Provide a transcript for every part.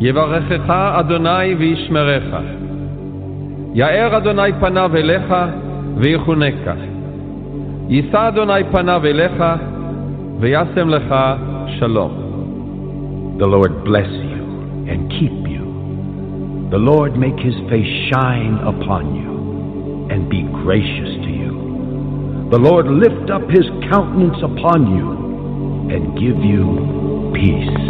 יברכך אדוני וישמרך. יאר אדוני פניו אליך ויחונך. יישא אדוני פניו אליך וישם לך שלום. The Lord bless you and keep you. The Lord make his face shine upon you and be gracious to you. The Lord lift up his countenance upon you and give you peace.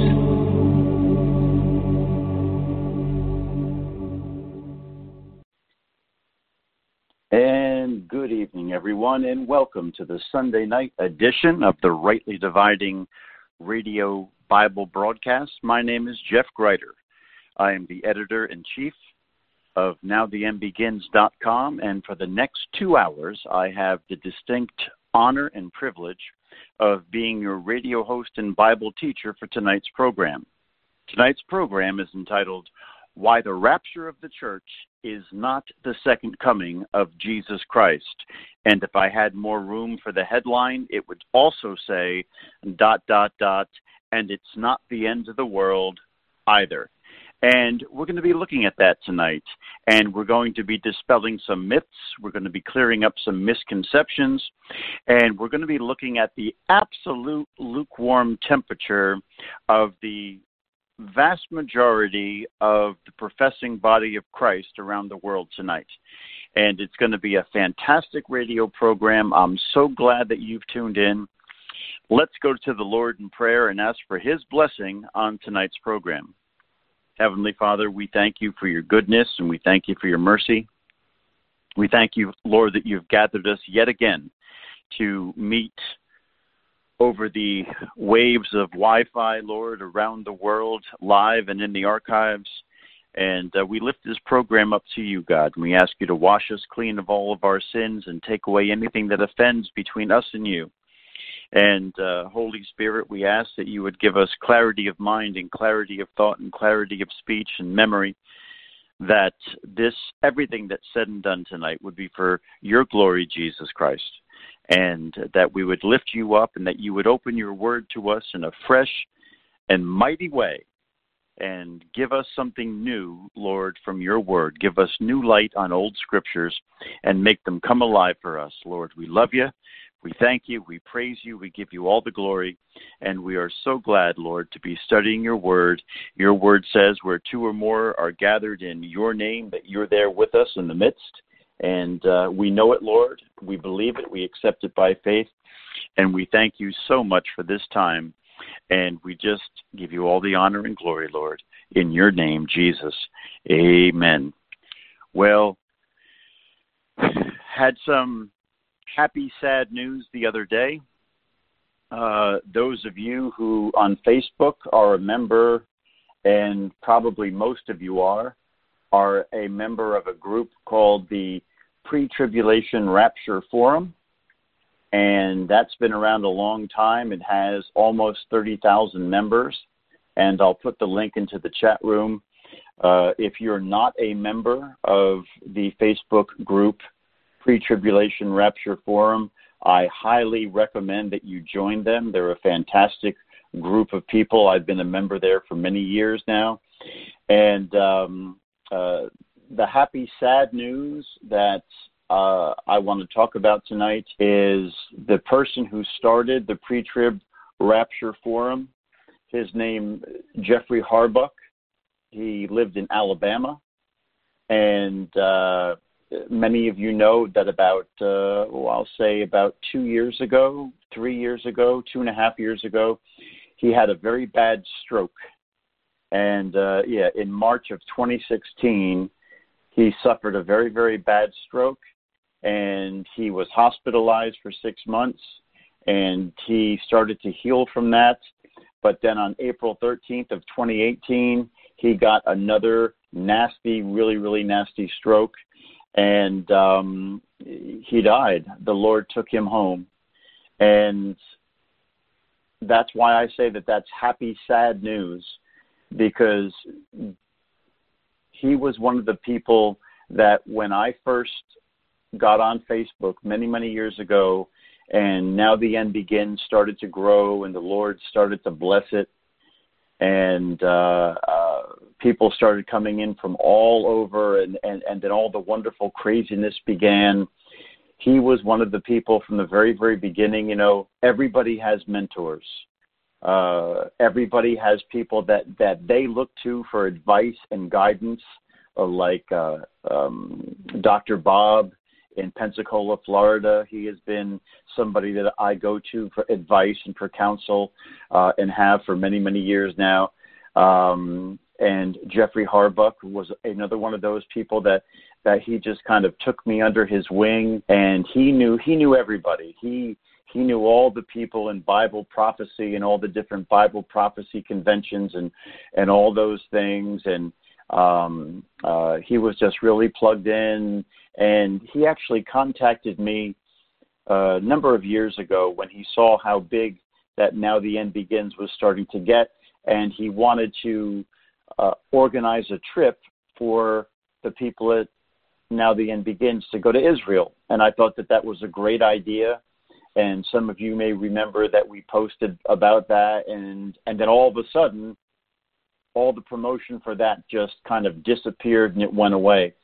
And good evening, everyone, and welcome to the Sunday night edition of the Rightly Dividing Radio Bible broadcast. My name is Jeff Greider. I am the editor-in-chief of NowTheEndBegins.com, and for the next 2 hours, I have the distinct honor and privilege of being your radio host and Bible teacher for tonight's program. Tonight's program is entitled, Why the Rapture of the Church is Not the Second Coming of Jesus Christ. And if I had more room for the headline, it would also say, ... and it's not the end of the world either. And we're going to be looking at that tonight, and we're going to be dispelling some myths, we're going to be clearing up some misconceptions, and we're going to be looking at the absolute lukewarm temperature of the vast majority of the professing body of Christ around the world tonight. And it's going to be a fantastic radio program. I'm so glad that you've tuned in. Let's go to the Lord in prayer and ask for his blessing on tonight's program. Heavenly Father, we thank you for your goodness and we thank you for your mercy. We thank you, Lord, that you've gathered us yet again to meet over the waves of Wi-Fi, Lord, around the world, live and in the archives. And we lift this program up to you, God, and we ask you to wash us clean of all of our sins and take away anything that offends between us and you. And Holy Spirit, we ask that you would give us clarity of mind and clarity of thought and clarity of speech and memory, that everything that's said and done tonight would be for your glory, Jesus Christ, and that we would lift you up and that you would open your word to us in a fresh and mighty way and give us something new, Lord, from your word. Give us new light on old scriptures and make them come alive for us, Lord. We love you. We thank you, we praise you, we give you all the glory, and we are so glad, Lord, to be studying your word. Your word says where two or more are gathered in your name, that you're there with us in the midst, and we know it, Lord. We believe it, we accept it by faith, and we thank you so much for this time, and we just give you all the honor and glory, Lord, in your name, Jesus. Amen. Well, had some happy, sad news the other day. Those of you who on Facebook are a member, and probably most of you are a member of a group called the Pre-Tribulation Rapture Forum. And that's been around a long time. It has almost 30,000 members. And I'll put the link into the chat room. If you're not a member of the Facebook group Pre-Tribulation Rapture Forum, I highly recommend that you join them. They're a fantastic group of people. I've been a member there for many years now. And the happy, sad news that I want to talk about tonight is the person who started the Pre-Trib Rapture Forum. His name, Jeffrey Harbuck. He lived in Alabama. And many of you know that about 2 years ago, 3 years ago, 2.5 years ago, he had a very bad stroke. And in March of 2016, he suffered a very, very bad stroke, and he was hospitalized for 6 months, and he started to heal from that. But then on April 13th of 2018, he got another nasty, really, really nasty stroke. And he died. The Lord took him home. And that's why I say that that's happy, sad news, because he was one of the people that when I first got on Facebook many, many years ago, and Now the End Begins started to grow, and the Lord started to bless it, and people started coming in from all over, and then all the wonderful craziness began. He was one of the people from the very, very beginning. You know, everybody has mentors. Everybody has people that they look to for advice and guidance, like Dr. Bob in Pensacola, Florida. He has been somebody that I go to for advice and for counsel, and have for many, many years now. And Jeffrey Harbuck was another one of those people that he just kind of took me under his wing, and he knew everybody. He knew all the people in Bible prophecy and all the different Bible prophecy conventions and all those things. And he was just really plugged in. And he actually contacted me a number of years ago when he saw how big that Now the End Begins was starting to get. And he wanted to organize a trip for the people at Now the End Begins to go to Israel. And I thought that was a great idea. And some of you may remember that we posted about that. And then all of a sudden, all the promotion for that just kind of disappeared and it went away.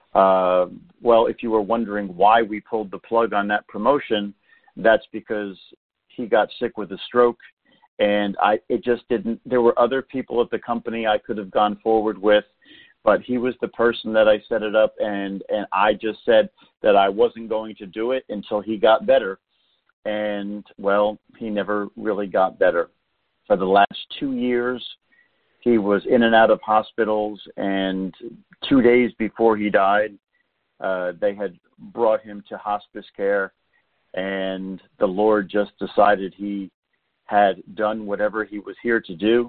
Well, if you were wondering why we pulled the plug on that promotion, that's because he got sick with a stroke. And it just didn't. There were other people at the company I could have gone forward with, but he was the person that I set it up, and I just said that I wasn't going to do it until he got better. And, well, he never really got better. For the last 2 years, he was in and out of hospitals, and 2 days before he died, they had brought him to hospice care, and the Lord just decided he had done whatever he was here to do,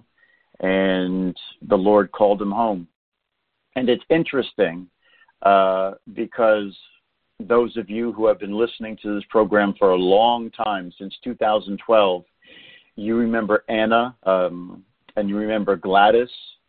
and the Lord called him home. And it's interesting because those of you who have been listening to this program for a long time, since 2012, you remember Anna, and you remember Gladys,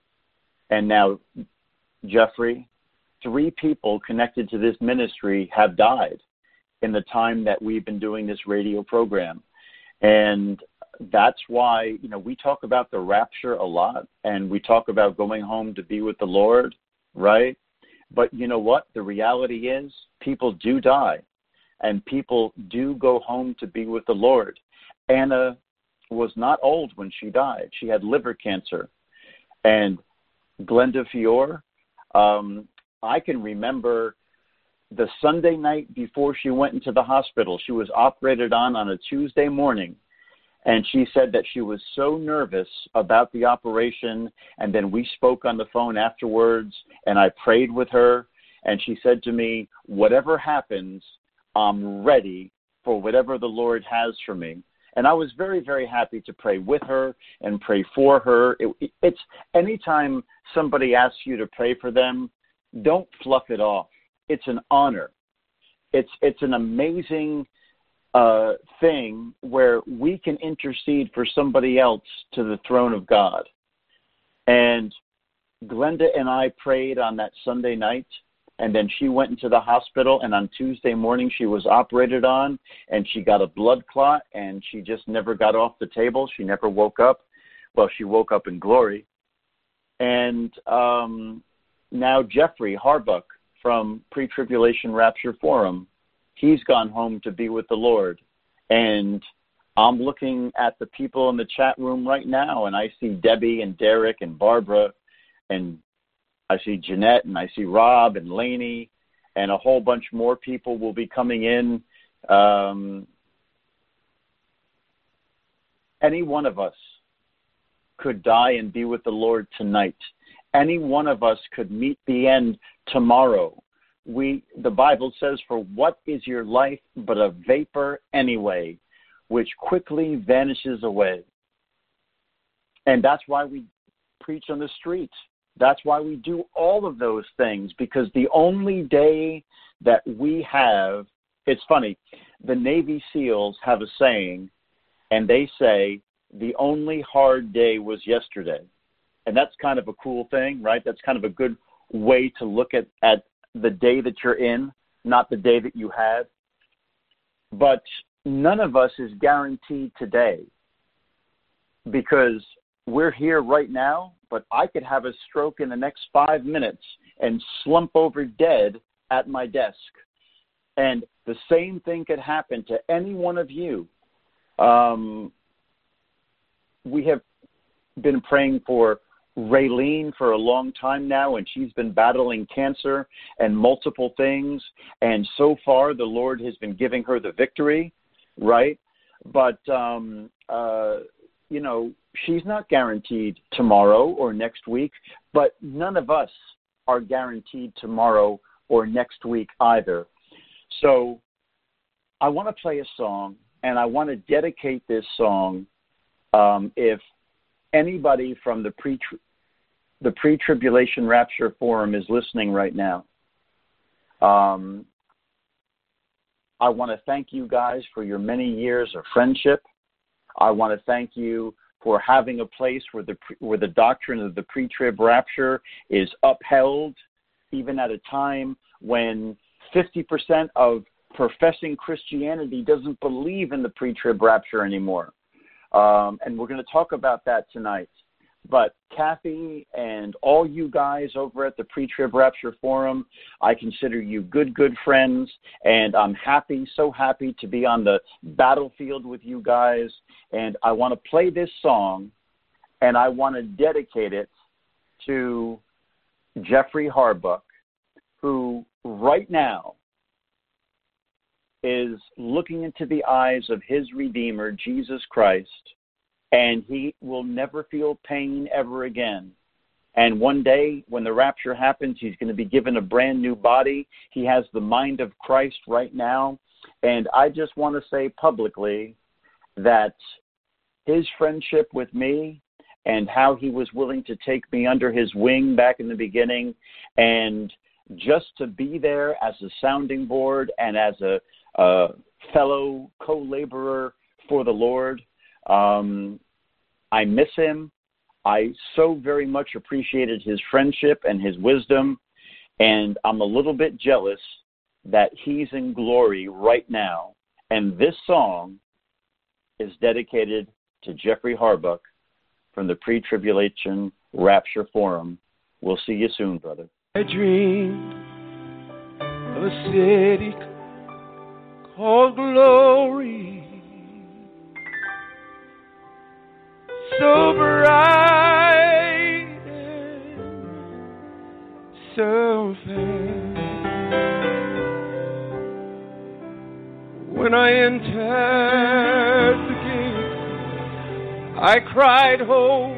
and now Jeffrey. 3 people connected to this ministry have died in the time that we've been doing this radio program. And that's why, we talk about the rapture a lot, and we talk about going home to be with the Lord, right? But you know what? The reality is people do die, and people do go home to be with the Lord. Anna was not old when she died. She had liver cancer. And Glenda Fiore, I can remember the Sunday night before she went into the hospital. She was operated on a Tuesday morning. And she said that she was so nervous about the operation. And then we spoke on the phone afterwards, and I prayed with her. And she said to me, whatever happens, I'm ready for whatever the Lord has for me. And I was very, very happy to pray with her and pray for her. It's anytime somebody asks you to pray for them, don't fluff it off. It's an honor. It's an amazing thing where we can intercede for somebody else to the throne of God. And Glenda and I prayed on that Sunday night, and then she went into the hospital, and on Tuesday morning she was operated on, and she got a blood clot, and she just never got off the table. She never woke up. Well, she woke up in glory. And now Jeffrey Harbuck from Pre-Tribulation Rapture Forum, he's gone home to be with the Lord. And I'm looking at the people in the chat room right now, and I see Debbie and Derek and Barbara, and I see Jeanette, and I see Rob and Laney, and a whole bunch more people will be coming in. Any one of us could die and be with the Lord tonight. Any one of us could meet the end tomorrow. The Bible says, for what is your life but a vapor anyway, which quickly vanishes away. And that's why we preach on the streets. That's why we do all of those things, because the only day that we have, it's funny, the Navy SEALs have a saying, and they say, the only hard day was yesterday. And that's kind of a cool thing, right? That's kind of a good way to look at the day that you're in, not the day that you had. But none of us is guaranteed today, because we're here right now, but I could have a stroke in the next 5 minutes and slump over dead at my desk. And the same thing could happen to any one of you. We have been praying for Raylene for a long time now, and she's been battling cancer and multiple things. And so far, the Lord has been giving her the victory, right? But, she's not guaranteed tomorrow or next week, but none of us are guaranteed tomorrow or next week either. So I want to play a song, and I want to dedicate this song. If anybody from the Pre-Tribulation Rapture Forum is listening right now, I want to thank you guys for your many years of friendship. I want to thank you for having a place where the doctrine of the pre-trib rapture is upheld, even at a time when 50% of professing Christianity doesn't believe in the pre-trib rapture anymore. And we're going to talk about that tonight. But Kathy and all you guys over at the Pre-Trib Rapture Forum, I consider you good friends, and I'm so happy to be on the battlefield with you guys. And I want to play this song, and I want to dedicate it to Jeffrey Harbuck, who right now is looking into the eyes of his Redeemer, Jesus Christ, and he will never feel pain ever again. And one day, when the rapture happens, he's going to be given a brand new body. He has the mind of Christ right now. And I just want to say publicly that his friendship with me and how he was willing to take me under his wing back in the beginning, and just to be there as a sounding board and as a fellow co-laborer for the Lord, I miss him. I so very much appreciated his friendship and his wisdom, and I'm a little bit jealous that he's in glory right now. And this song is dedicated to Jeffrey Harbuck from the Pre-Tribulation Rapture Forum. We'll see you soon, brother. I dreamed of a city called Glory, so bright and so fair. When I entered the gate, I cried, holy.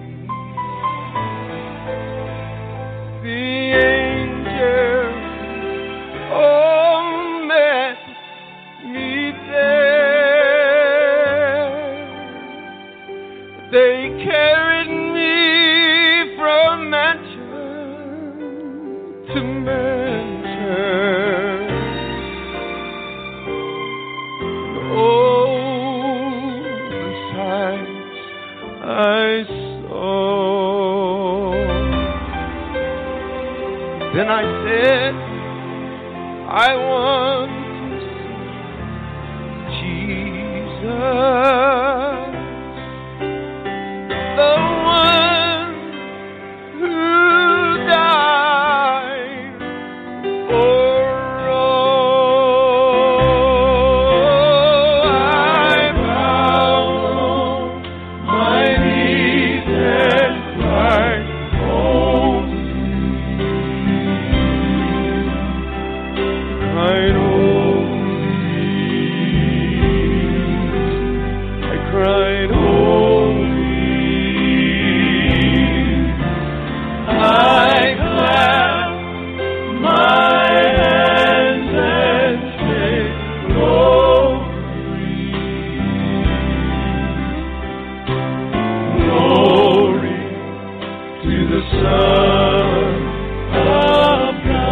The angels all met me there. They carried me from mansion to mansion. Oh, the sights I saw. Then I said, I want to see Jesus, the one who died for all. I bowed my knees and cried, holy. I cried, holy. I clapped my hands and said, glory, glory to the Son of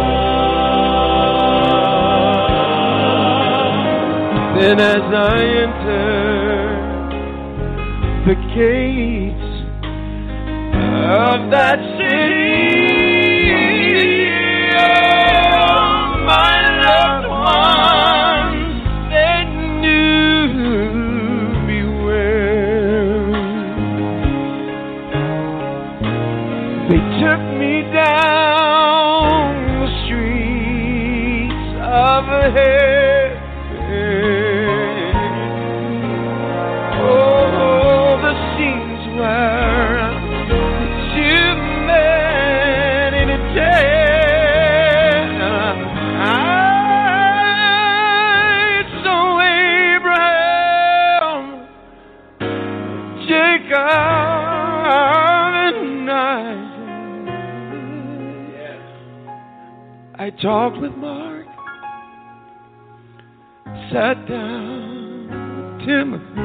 God. Then as I entered the gates of that city, oh, my loved ones, they knew me well. talked with Mark, sat down with Timothy.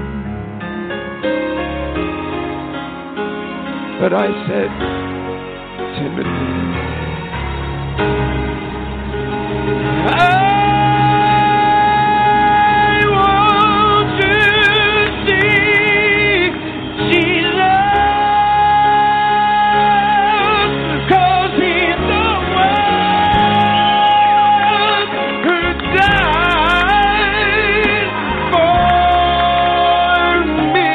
But I said, Timothy, I want to see Jesus, 'cause he's the one who died for me.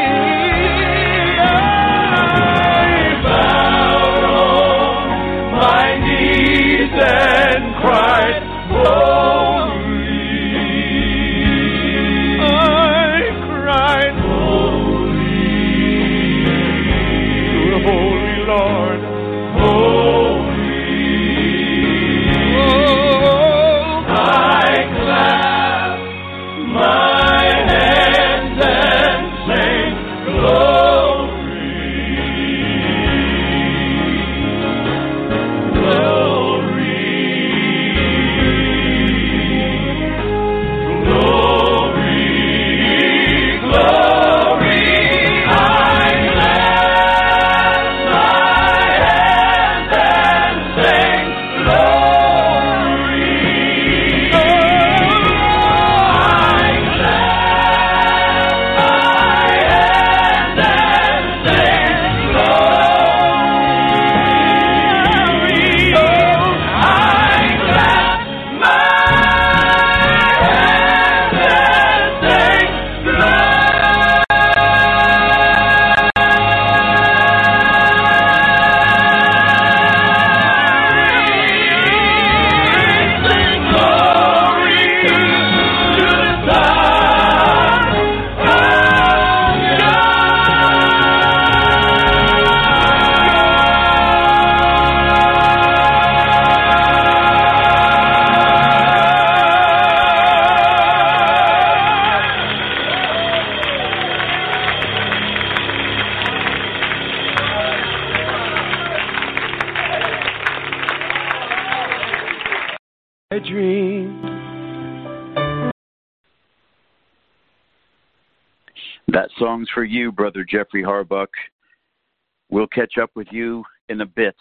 I bowed on my knees and cried, holy. I cried, holy, to the Holy Lord, holy. Oh, I clapped my hands and sang, glory, glory, glory, glory. I clapped my hands and sang, glory. I clapped my hands and sang, glory. I clapped my hands and sang, glory to the Son of I dream. That song's for you, Brother Jeffrey Harbuck. We'll catch up with you in a bit.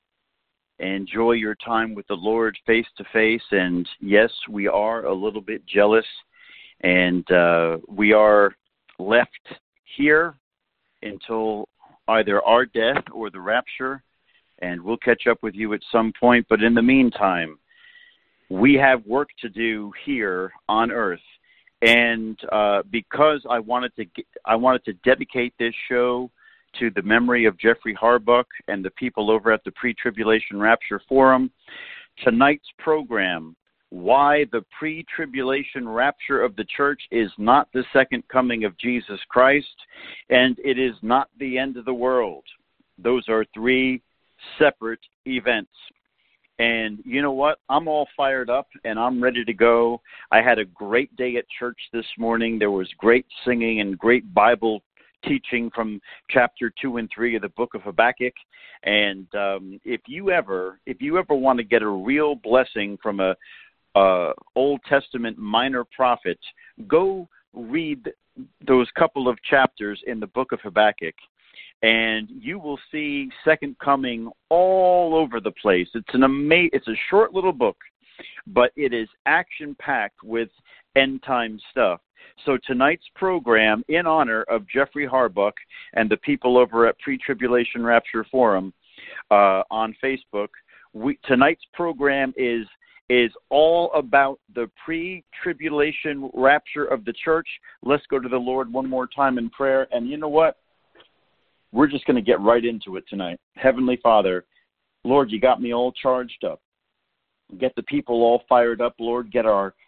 Enjoy your time with the Lord face to face. And yes, we are a little bit jealous. And we are left here until either our death or the rapture. And we'll catch up with you at some point. But in the meantime, we have work to do here on earth. And because I wanted to dedicate this show to the memory of Jeffrey Harbuck and the people over at the Pre-Tribulation Rapture Forum, tonight's program, Why the Pre-Tribulation Rapture of the Church is Not the Second Coming of Jesus Christ, and it is not the end of the world. Those are three separate events. And you know what? I'm all fired up and I'm ready to go. I had a great day at church this morning. There was great singing and great Bible teaching from chapter 2 and 3 of the book of Habakkuk. And if you ever want to get a real blessing from a Old Testament minor prophet, go read those couple of chapters in the book of Habakkuk. And you will see Second Coming all over the place. It's a short little book, but it is action-packed with end-time stuff. So tonight's program, in honor of Jeffrey Harbuck and the people over at Pre-Tribulation Rapture Forum on Facebook, tonight's program is all about the pre-tribulation rapture of the church. Let's go to the Lord one more time in prayer. And you know what? We're just going to get right into it tonight. Heavenly Father, Lord, you got me all charged up. Get the people all fired up, Lord. Get our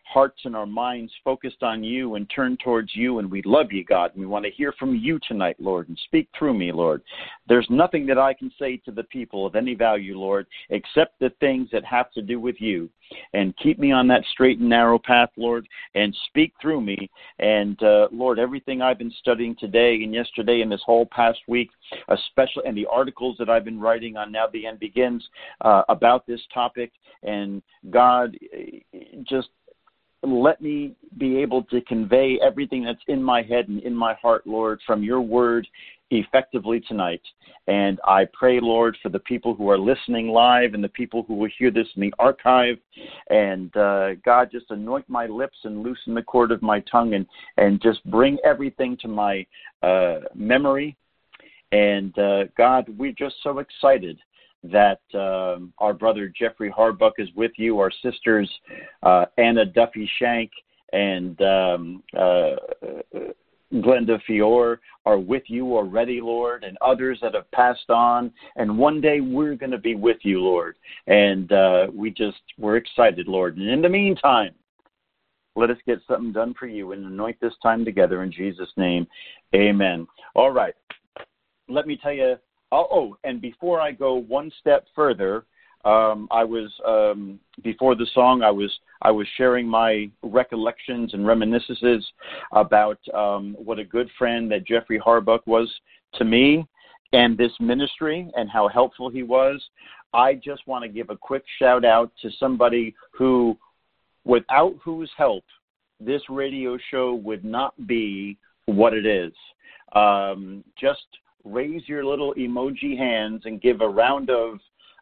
hearts and our minds focused on you and turned towards you, and we love you, God. And we want to hear from you tonight, Lord, and speak through me, Lord. There's nothing that I can say to the people of any value, Lord, except the things that have to do with you. And keep me on that straight and narrow path, Lord, and speak through me. And, Lord, everything I've been studying today and yesterday and this whole past week, especially, and the articles that I've been writing on Now the End Begins about this topic, and God, just let me be able to convey everything that's in my head and in my heart, Lord, from your word effectively tonight. And I pray, Lord, for the people who are listening live and the people who will hear this in the archive. And God, just anoint my lips and loosen the cord of my tongue, and just bring everything to my memory. And God, we're just so excited that our brother Jeffrey Harbuck is with you, our sisters Anna Duffy Shank and Glenda Fiore are with you already, Lord, and others that have passed on. And one day we're going to be with you, Lord. And we're excited, Lord. And in the meantime, let us get something done for you and anoint this time together in Jesus' name. Amen. All right. Let me tell you. And before I go one step further, I was before the song, I was sharing my recollections and reminiscences about what a good friend that Jeffrey Harbuck was to me and this ministry, and how helpful he was. I just want to give a quick shout out to somebody who, without whose help, this radio show would not be what it is. Just raise your little emoji hands and give a round of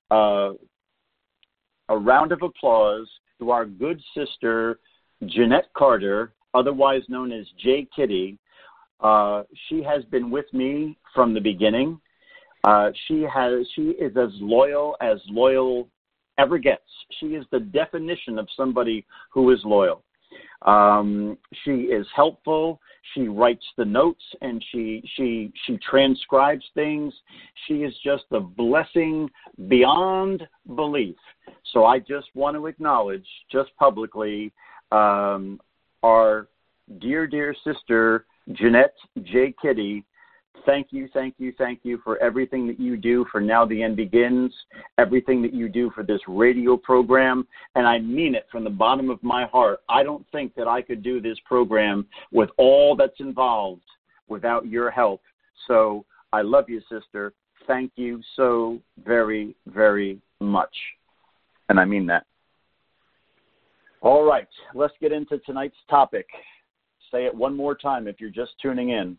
applause to our good sister Jeanette Carter, otherwise known as J. Kitty. She has been with me from the beginning. She is as loyal ever gets. She is the definition of somebody who is loyal. She is helpful. She writes the notes, and she transcribes things. She is just a blessing beyond belief. So I just want to acknowledge, just publicly, our dear sister, Jeanette J. Kitty. Thank you for everything that you do for Now the End Begins, everything that you do for this radio program, and I mean it from the bottom of my heart. I don't think that I could do this program with all that's involved without your help. So I love you, sister. Thank you so very, very much, and I mean that. All right, let's get into tonight's topic. Say it one more time if you're just tuning in.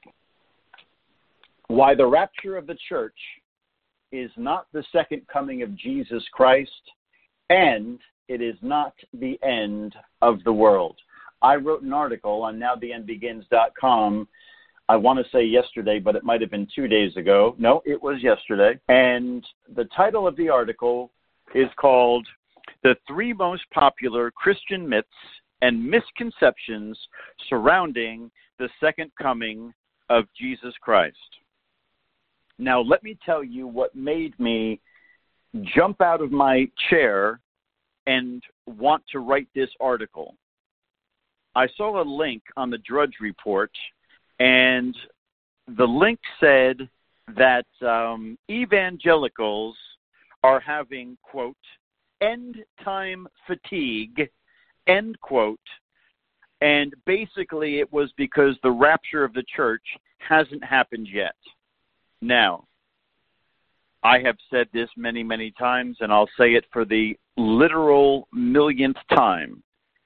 Why the rapture of the church is not the second coming of Jesus Christ, and it is not the end of the world. I wrote an article on nowtheendbegins.com, I want to say yesterday, but it might have been 2 days ago. No, it was yesterday. And the title of the article is called The 3 Most Popular Christian Myths and Misconceptions Surrounding the Second Coming of Jesus Christ. Now, let me tell you what made me jump out of my chair and want to write this article. I saw a link on the Drudge Report, and the link said that evangelicals are having, quote, end-time fatigue, end quote, and basically it was because the rapture of the church hasn't happened yet. Now, I have said this many, many times, and I'll say it for the literal millionth time.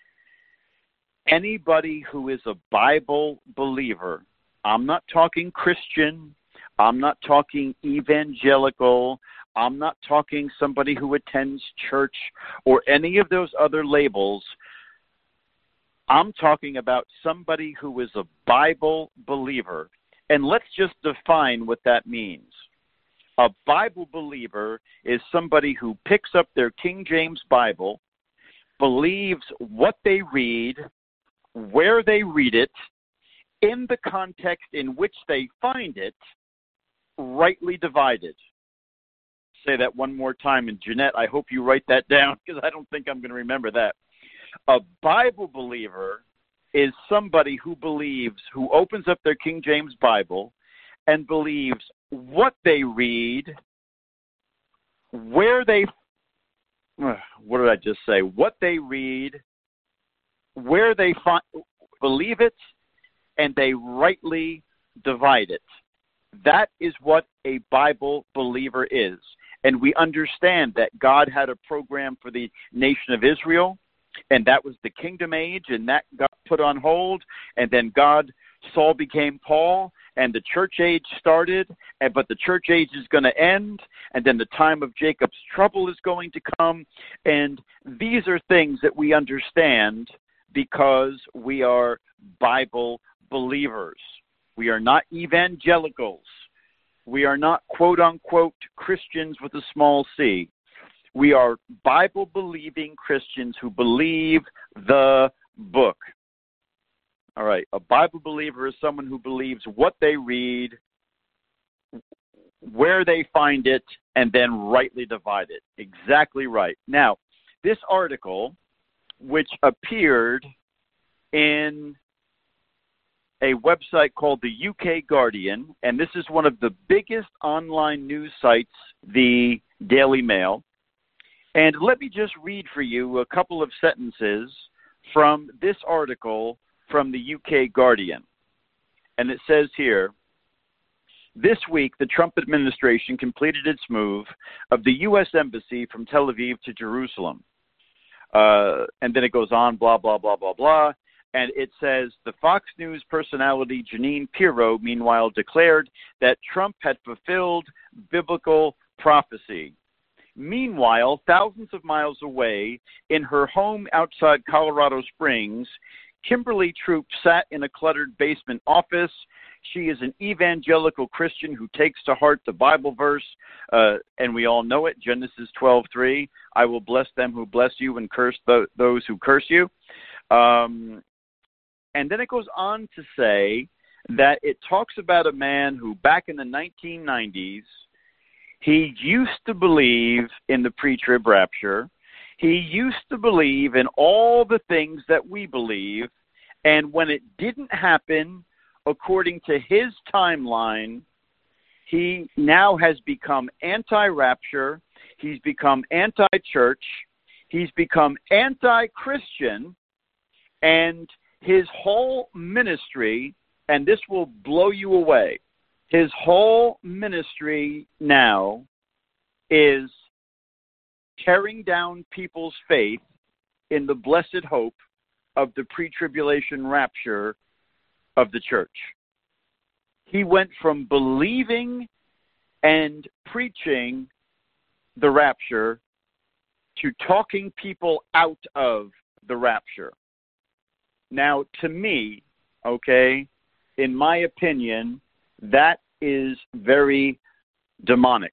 Anybody who is a Bible believer, I'm not talking Christian, I'm not talking evangelical, I'm not talking somebody who attends church or any of those other labels. I'm talking about somebody who is a Bible believer. And let's just define what that means. A Bible believer is somebody who picks up their King James Bible, believes what they read, where they read it, in the context in which they find it, rightly divided. Say that one more time, and Jeanette, I hope you write that down because I don't think I'm going to remember that. A Bible believer is somebody who opens up their King James Bible and believes what they read, what did I just say? What they read, where they believe it, and they rightly divide it. That is what a Bible believer is. And we understand that God had a program for the nation of Israel, and that was the kingdom age, and that got put on hold, and then Saul became Paul, and the church age started, but the church age is going to end, and then the time of Jacob's trouble is going to come, and these are things that we understand because we are Bible believers. We are not evangelicals. We are not quote-unquote Christians with a small c. We are Bible-believing Christians who believe the book. All right, a Bible believer is someone who believes what they read, where they find it, and then rightly divide it. Exactly right. Now, this article, which appeared in a website called the UK Guardian, and this is one of the biggest online news sites, the Daily Mail. And let me just read for you a couple of sentences from this article from the UK Guardian. And it says here, this week, the Trump administration completed its move of the U.S. Embassy from Tel Aviv to Jerusalem. And then it goes on, blah, blah, blah, blah, blah. And it says, the Fox News personality Jeanine Pirro, meanwhile, declared that Trump had fulfilled biblical prophecy. Meanwhile, thousands of miles away, in her home outside Colorado Springs, Kimberly Troop sat in a cluttered basement office. She is an evangelical Christian who takes to heart the Bible verse, and we all know it, Genesis 12:3. I will bless them who bless you and curse those who curse you. And then it goes on to say that it talks about a man who back in the 1990s, he used to believe in the pre-trib rapture. He used to believe in all the things that we believe. And when it didn't happen, according to his timeline, he now has become anti-rapture. He's become anti-church. He's become anti-Christian. And his whole ministry, and this will blow you away, his whole ministry now is tearing down people's faith in the blessed hope of the pre-tribulation rapture of the church. He went from believing and preaching the rapture to talking people out of the rapture. Now, to me, okay, in my opinion, that is very demonic.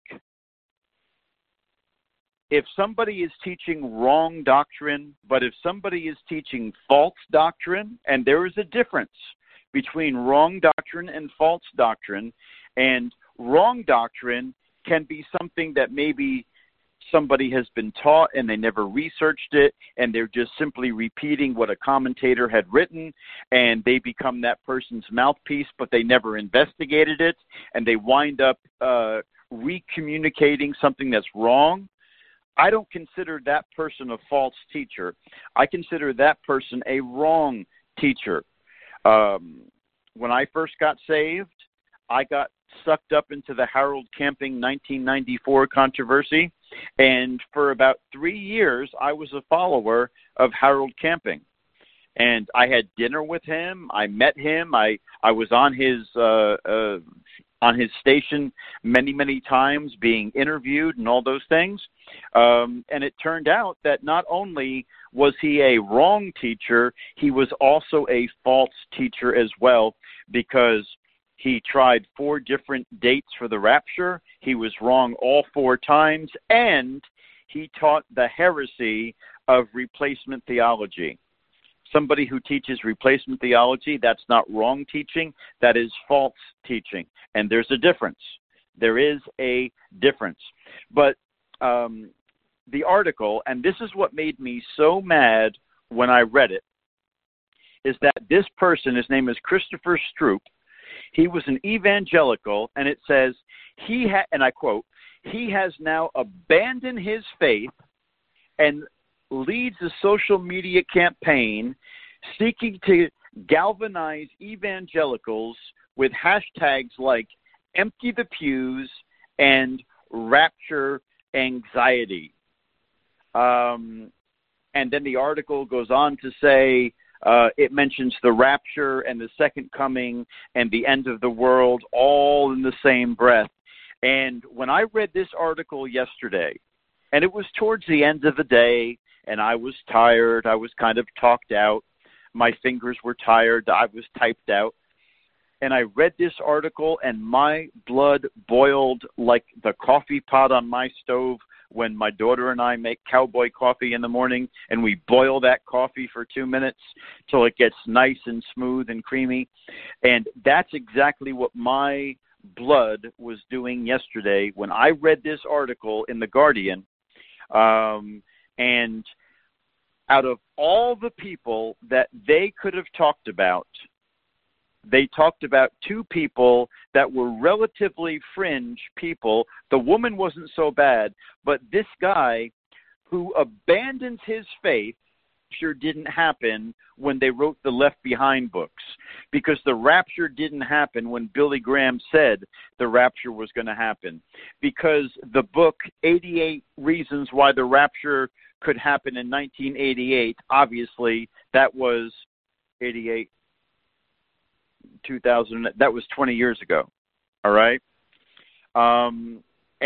If somebody is teaching wrong doctrine, but if somebody is teaching false doctrine, and there is a difference between wrong doctrine and false doctrine, and wrong doctrine can be something that maybe somebody has been taught and they never researched it, and they're just simply repeating what a commentator had written, and they become that person's mouthpiece, but they never investigated it, and they wind up recommunicating something that's wrong. I don't consider that person a false teacher. I consider that person a wrong teacher. When I first got saved, I got sucked up into the Harold Camping 1994 controversy, and for about 3 years, I was a follower of Harold Camping. And I had dinner with him. I met him. I was on his station many, many times being interviewed and all those things. And it turned out that not only was he a wrong teacher, he was also a false teacher as well, because he tried 4 different dates for the rapture. He was wrong all 4 times, and he taught the heresy of replacement theology. Somebody who teaches replacement theology, that's not wrong teaching, that is false teaching. And there's a difference. There is a difference. But the article, and this is what made me so mad when I read it is that this person, his name is Christopher Stroop, he was an evangelical, and it says, and I quote, he has now abandoned his faith and leads a social media campaign seeking to galvanize evangelicals with hashtags like empty the pews and rapture anxiety. And then the article goes on to say, it mentions the rapture and the second coming and the end of the world all in the same breath. And when I read this article yesterday, and it was towards the end of the day, and I was tired, I was kind of talked out, my fingers were tired, I was typed out, and I read this article, and my blood boiled like the coffee pot on my stove when my daughter and I make cowboy coffee in the morning, and we boil that coffee for 2 minutes till it gets nice and smooth and creamy. And that's exactly what my blood was doing yesterday when I read this article in The Guardian. And out of all the people that they could have talked about, they talked about two people that were relatively fringe people. The woman wasn't so bad, but this guy who abandons his faith sure didn't happen when they wrote the Left Behind books, because the rapture didn't happen when Billy Graham said the rapture was going to happen, because the book 88 Reasons Why the Rapture Could Happen in 1988, obviously that was 88, 2000, that was 20 years ago. All right. And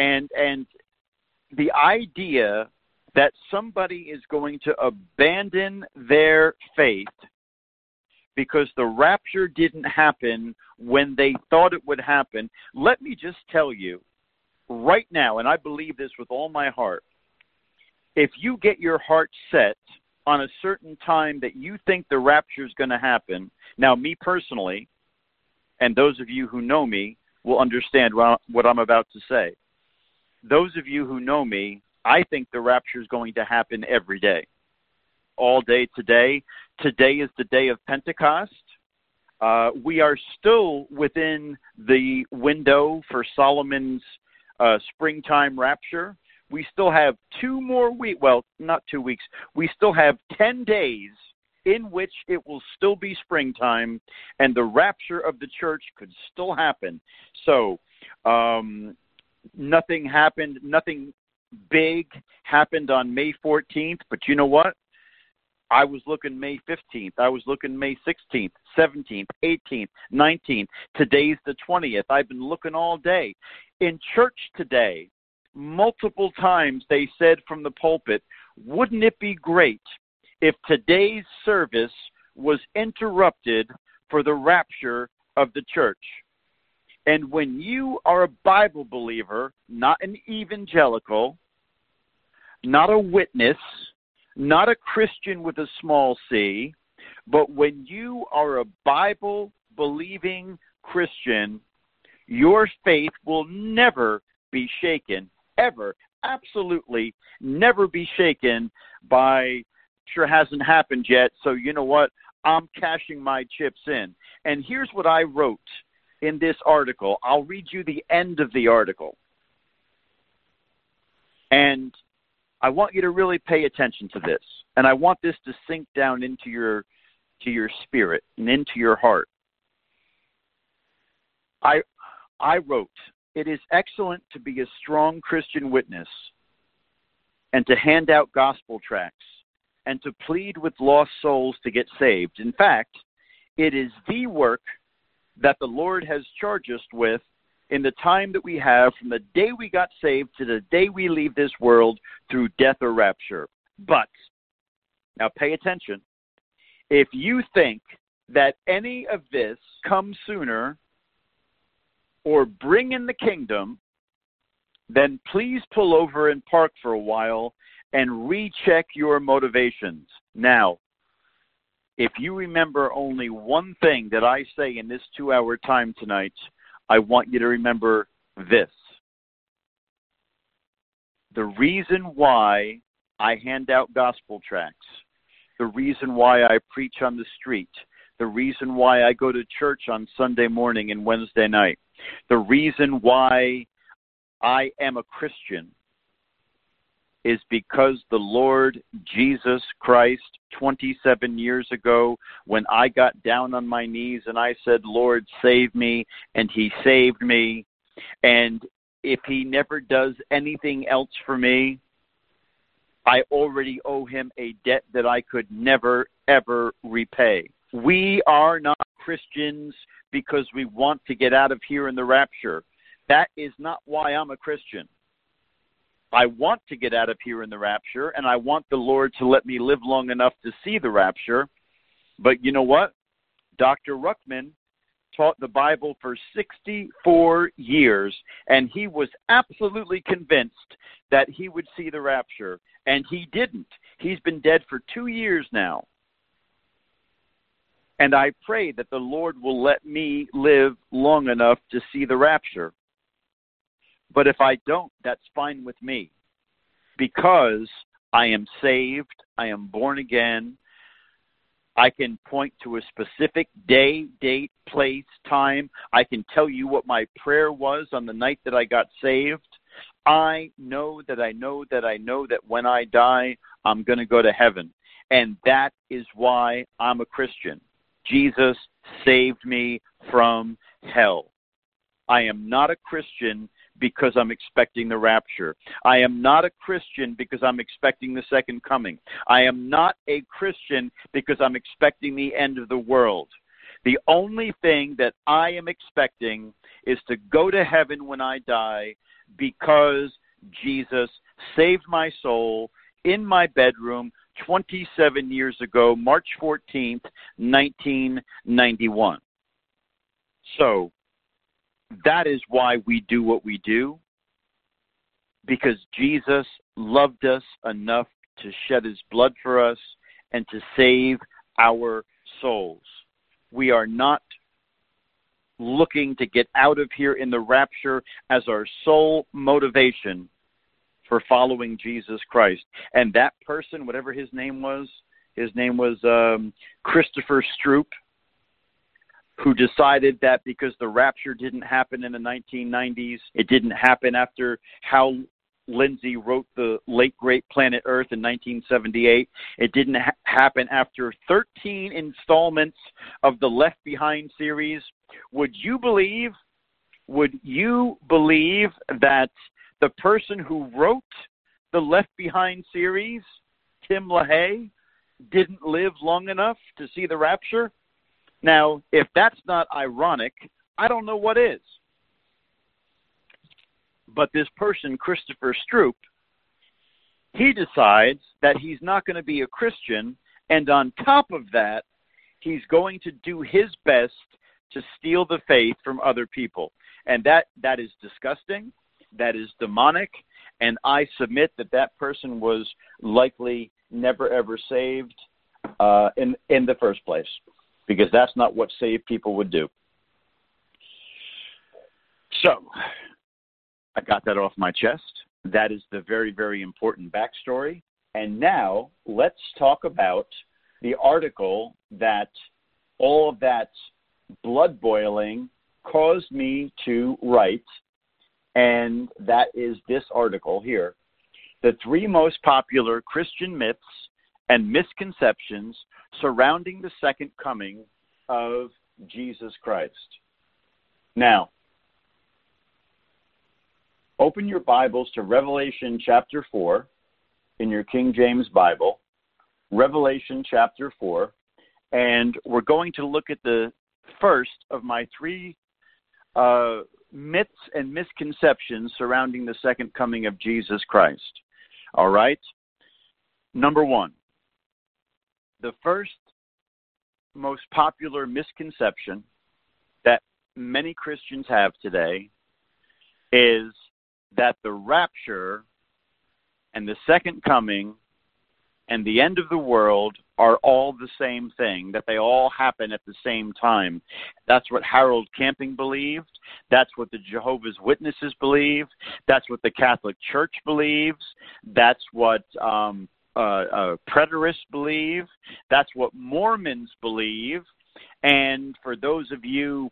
the idea that somebody is going to abandon their faith because the rapture didn't happen when they thought it would happen. Let me just tell you right now, and I believe this with all my heart, if you get your heart set on a certain time that you think the rapture is going to happen, now me personally, and those of you who know me will understand what I'm about to say. Those of you who know me, I think the rapture is going to happen every day, all day today. Today is the day of Pentecost. We are still within the window for Solomon's springtime rapture. We still have 2 more weeks, well, not 2 weeks. We still have 10 days in which it will still be springtime, and the rapture of the church could still happen. So nothing happened, nothing big happened on May 14th, but you know what? I was looking May 15th. I was looking May 16th, 17th, 18th, 19th. Today's the 20th. I've been looking all day. In church today, multiple times they said from the pulpit, wouldn't it be great if today's service was interrupted for the rapture of the church? And when you are a Bible believer, not an evangelical, not a witness, not a Christian with a small c, but when you are a Bible-believing Christian, your faith will never be shaken, ever, absolutely never be shaken by, sure hasn't happened yet, so you know what, I'm cashing my chips in. And here's what I wrote in this article. I'll read you the end of the article. And I want you to really pay attention to this. And I want this to sink down into your spirit and into your heart. I wrote, it is excellent to be a strong Christian witness and to hand out gospel tracts and to plead with lost souls to get saved. In fact, it is the work that the Lord has charged us with in the time that we have from the day we got saved to the day we leave this world through death or rapture. But, now pay attention, if you think that any of this comes sooner or bring in the kingdom, then please pull over and park for a while and recheck your motivations. Now, if you remember only one thing that I say in this 2-hour time tonight, I want you to remember this. The reason why I hand out gospel tracts, the reason why I preach on the street, the reason why I go to church on Sunday morning and Wednesday night, the reason why I am a Christian is because the Lord Jesus Christ, 27 years ago, when I got down on my knees and I said, Lord, save me, and he saved me. And if he never does anything else for me, I already owe him a debt that I could never, ever repay. We are not Christians because we want to get out of here in the rapture. That is not why I'm a Christian. I want to get out of here in the rapture, and I want the Lord to let me live long enough to see the rapture. But you know what? Dr. Ruckman taught the Bible for 64 years, and he was absolutely convinced that he would see the rapture, and he didn't. He's been dead for 2 years now. And I pray that the Lord will let me live long enough to see the rapture. But if I don't, that's fine with me, because I am saved, I am born again. I can point to a specific day, date, place, time. I can tell you what my prayer was on the night that I got saved. I know that when I die, I'm going to go to heaven. And that is why I'm a Christian. Jesus saved me from hell. I am not a Christian because I'm expecting the rapture. I am not a Christian because I'm expecting the second coming. I am not a Christian because I'm expecting the end of the world. The only thing that I am expecting is to go to heaven when I die, because Jesus saved my soul in my bedroom 27 years ago, March 14th, 1991. So, that is why we do what we do, because Jesus loved us enough to shed his blood for us and to save our souls. We are not looking to get out of here in the rapture as our sole motivation for following Jesus Christ. And that person, whatever his name was Christopher Stroop, who decided that because the rapture didn't happen in the 1990s, it didn't happen after Hal Lindsey wrote the late great Planet Earth in 1978. It didn't happen after 13 installments of the Left Behind series. Would you believe that the person who wrote the Left Behind series, Tim LaHaye, didn't live long enough to see the rapture? Now, if that's not ironic, I don't know what is. But this person, Christopher Stroop, he decides that he's not going to be a Christian, and on top of that, he's going to do his best to steal the faith from other people. And that is disgusting, that is demonic, and I submit that person was likely never ever saved in the first place, because that's not what saved people would do. So, I got that off my chest. That is the very, very important backstory. And now, let's talk about the article that all of that blood boiling caused me to write, and that is this article here. The 3 most popular Christian myths and misconceptions surrounding the second coming of Jesus Christ. Now, open your Bibles to Revelation chapter 4 in your King James Bible. Revelation chapter 4. And we're going to look at the first of my 3 myths and misconceptions surrounding the second coming of Jesus Christ. All right? Number 1. The first most popular misconception that many Christians have today is that the rapture and the second coming and the end of the world are all the same thing, that they all happen at the same time. That's what Harold Camping believed. That's what the Jehovah's Witnesses believe. That's what the Catholic Church believes. That's what preterists believe. That's what Mormons believe. And for those of you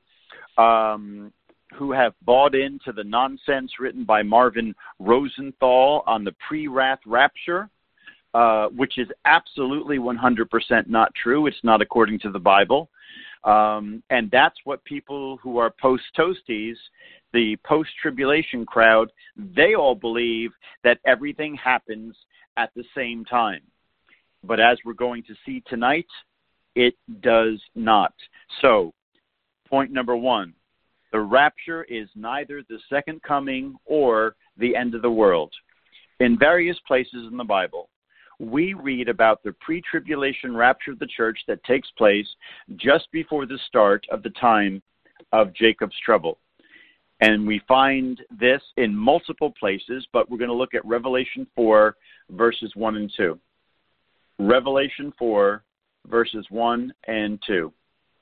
who have bought into the nonsense written by Marvin Rosenthal on the pre-wrath rapture, which is absolutely 100% not true. It's not according to the Bible. And that's what people who are post-toasties, the post-tribulation crowd, they all believe that everything happens at the same time. But as we're going to see tonight, it does not. So, point number one, the rapture is neither the second coming or the end of the world. In various places in the Bible, we read about the pre-tribulation rapture of the church that takes place just before the start of the time of Jacob's trouble. And we find this in multiple places, but we're going to look at Revelation 4, verses 1 and 2. Revelation 4, verses 1 and 2.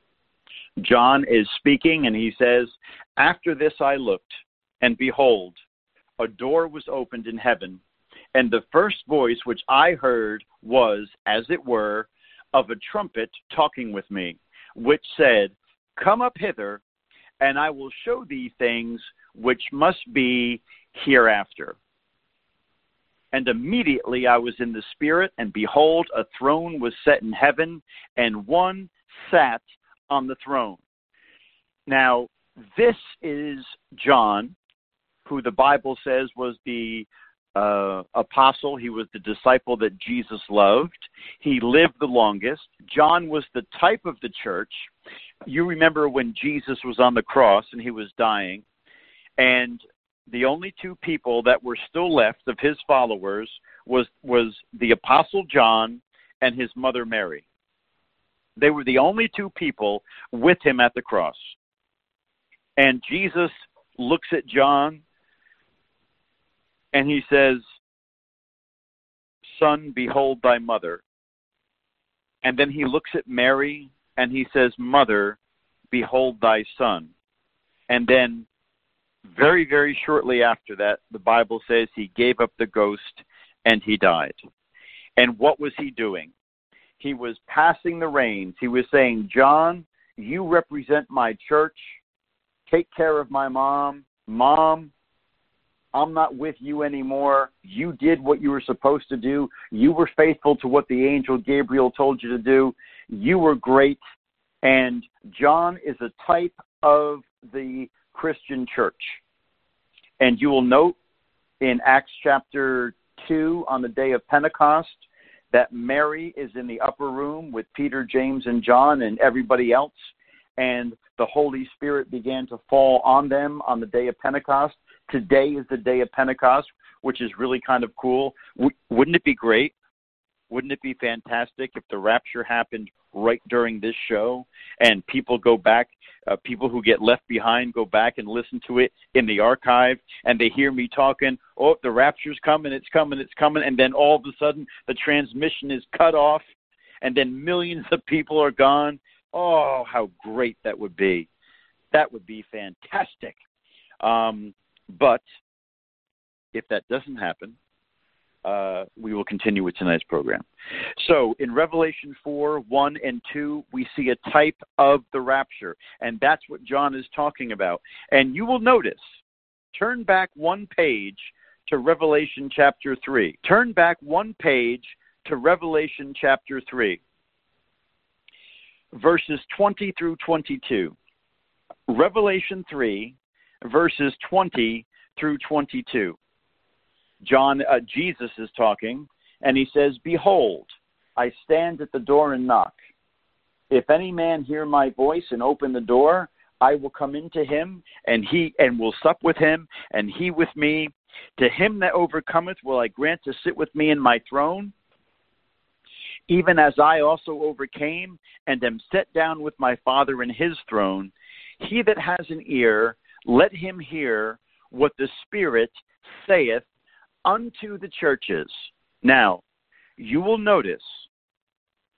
John is speaking, and he says, "After this I looked, and behold, a door was opened in heaven, and the first voice which I heard was, as it were, of a trumpet talking with me, which said, 'Come up hither, and I will show thee things which must be hereafter.' And immediately I was in the Spirit, and behold, a throne was set in heaven, and one sat on the throne." Now, this is John, who the Bible says was the apostle. He was the disciple that Jesus loved. He lived the longest. John was the type of the church. You remember when Jesus was on the cross and he was dying, and the only two people that were still left of his followers was the Apostle John and his mother Mary. They were the only two people with him at the cross. And Jesus looks at John and he says, "Son, behold thy mother." And then he looks at Mary and he says, "Mother, behold thy son." And then very, very shortly after that, the Bible says he gave up the ghost and he died. And what was he doing? He was passing the reins. He was saying, "John, you represent my church. Take care of my mom. Mom, I'm not with you anymore. You did what you were supposed to do. You were faithful to what the angel Gabriel told you to do. You were great." And John is a type of the Christian church. And you will note in Acts chapter 2 on the day of Pentecost that Mary is in the upper room with Peter, James, and John and everybody else. And the Holy Spirit began to fall on them on the day of Pentecost. Today is the day of Pentecost, which is really kind of cool. Wouldn't it be great? Wouldn't it be fantastic if the rapture happened right during this show and people go back, people who get left behind go back and listen to it in the archive and they hear me talking, "Oh, the rapture's coming, it's coming, it's coming," and then all of a sudden the transmission is cut off and then millions of people are gone. Oh, how great that would be. That would be fantastic. But if that doesn't happen, we will continue with tonight's program. So in Revelation 4, 1 and 2, we see a type of the rapture, and that's what John is talking about. And you will notice, turn back one page to Revelation chapter 3. Turn back one page to Revelation chapter 3, verses 20 through 22. Revelation 3, verses 20 through 22. Jesus is talking, and he says, "Behold, I stand at the door and knock. If any man hear my voice and open the door, I will come into him, and will sup with him, and he with me. To him that overcometh will I grant to sit with me in my throne, even as I also overcame, and am set down with my Father in his throne. He that has an ear, let him hear what the Spirit saith unto the churches." Now, you will notice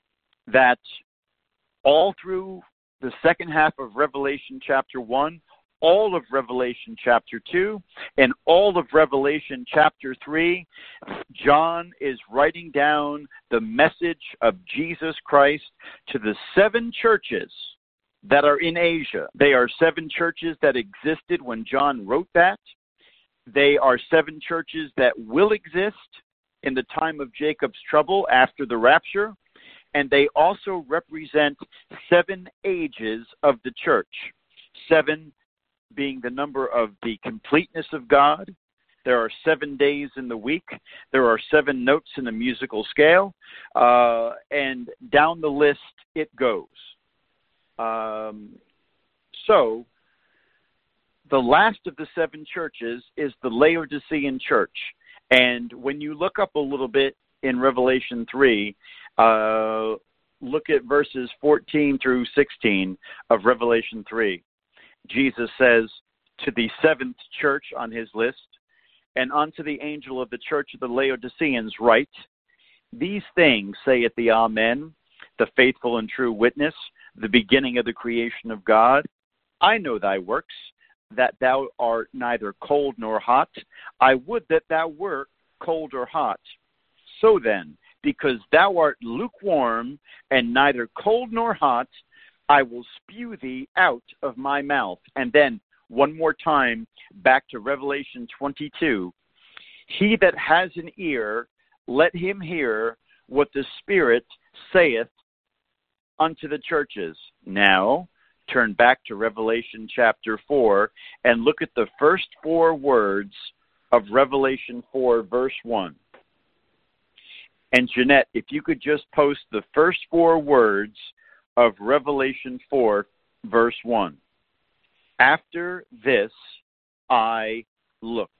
that all through the second half of Revelation chapter 1, all of Revelation chapter 2 and all of Revelation chapter 3, John is writing down the message of Jesus Christ to the 7 churches that are in Asia. They are 7 churches that existed when John wrote that. They are 7 churches that will exist in the time of Jacob's trouble after the rapture. And they also represent 7 ages of the church. 7 being the number of the completeness of God. There are 7 days in the week. There are 7 notes in a musical scale. And down the list it goes. So, the last of the 7 churches is the Laodicean church. And when you look up a little bit in Revelation 3, look at verses 14 through 16 of Revelation 3. Jesus says, to the 7th church on his list, and unto the angel of the church of the Laodiceans write, these things saith the Amen, the faithful and true witness, the beginning of the creation of God. I know thy works, that thou art neither cold nor hot. I would that thou wert cold or hot. So then, because thou art lukewarm and neither cold nor hot, I will spew thee out of my mouth. And then, one more time, back to Revelation 22. He that has an ear, let him hear what the Spirit saith unto the churches. Now, turn back to Revelation chapter 4 and look at the first 4 words of Revelation 4, verse 1. And Jeanette, if you could just post the first 4 words of Revelation 4, verse 1. After this, I looked.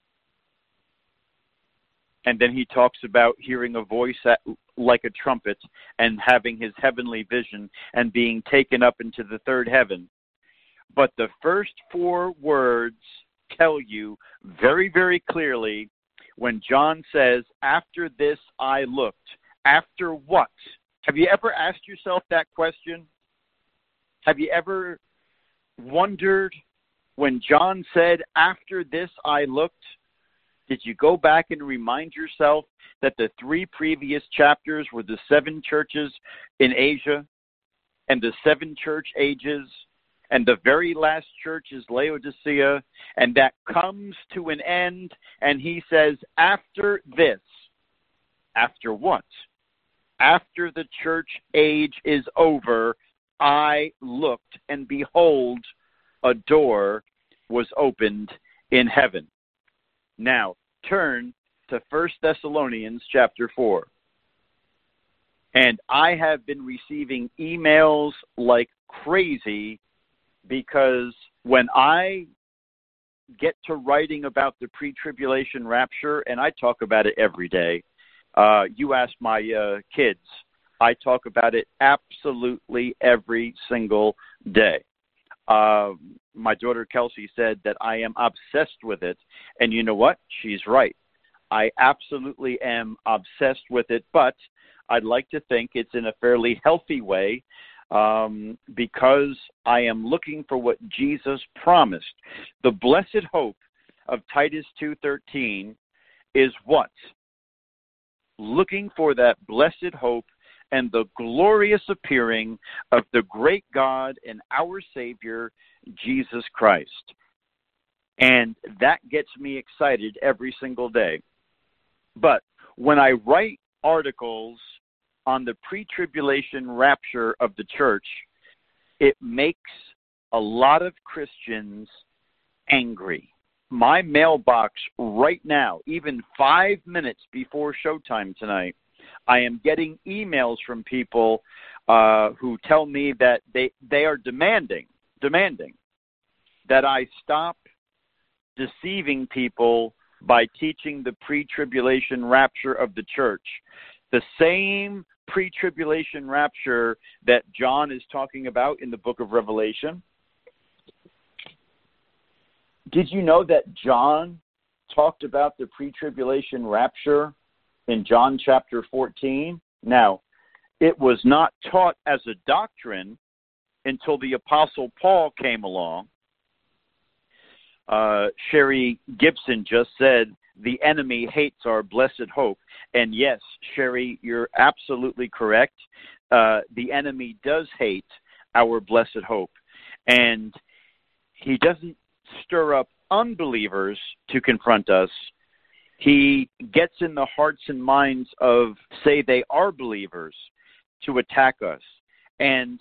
And then he talks about hearing a voice like a trumpet and having his heavenly vision and being taken up into the 3rd heaven. But the first 4 words tell you very, very clearly when John says, after this I looked. After what? Have you ever asked yourself that question? Have you ever wondered when John said, after this I looked? Did you go back and remind yourself that the 3 previous chapters were the 7 churches in Asia and the 7 church ages, and the very last church is Laodicea, and that comes to an end, and he says, after this. After what? After the church age is over, I looked, and behold, a door was opened in heaven. Now, turn to 1 Thessalonians chapter 4. And I have been receiving emails like crazy because when I get to writing about the pre-tribulation rapture, and I talk about it every day, you ask my kids, I talk about it absolutely every single day. My daughter Kelsey said that I am obsessed with it, and you know what? She's right. I absolutely am obsessed with it, but I'd like to think it's in a fairly healthy way because I am looking for what Jesus promised. The blessed hope of Titus 2:13 is what? Looking for that blessed hope and the glorious appearing of the great God and our Savior, Jesus Christ. And that gets me excited every single day. But when I write articles on the pre-tribulation rapture of the church, it makes a lot of Christians angry. My mailbox right now, even 5 minutes before showtime tonight, I am getting emails from people who tell me that they are demanding that I stop deceiving people by teaching the pre-tribulation rapture of the church. The same pre-tribulation rapture that John is talking about in the book of Revelation. Did you know that John talked about the pre-tribulation rapture in John chapter 14? Now, it was not taught as a doctrine until the Apostle Paul came along. Sherry Gibson just said, the enemy hates our blessed hope. And yes, Sherry, you're absolutely correct. The enemy does hate our blessed hope. And he doesn't stir up unbelievers to confront us. He gets in the hearts and minds of, say, they are believers to attack us. And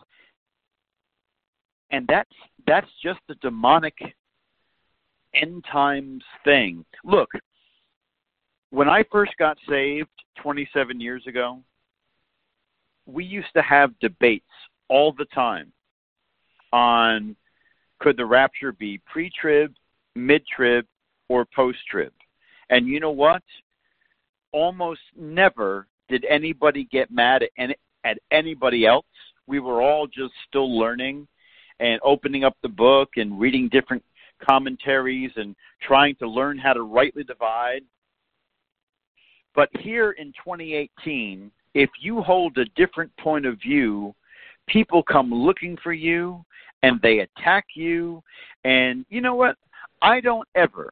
that's just a demonic end times thing. Look, when I first got saved 27 years ago, we used to have debates all the time on could the rapture be pre-trib, mid-trib, or post-trib. And you know what? Almost never did anybody get mad at anybody else. We were all just still learning and opening up the book and reading different commentaries and trying to learn how to rightly divide. But here in 2018, if you hold a different point of view, people come looking for you and they attack you. And you know what? I don't ever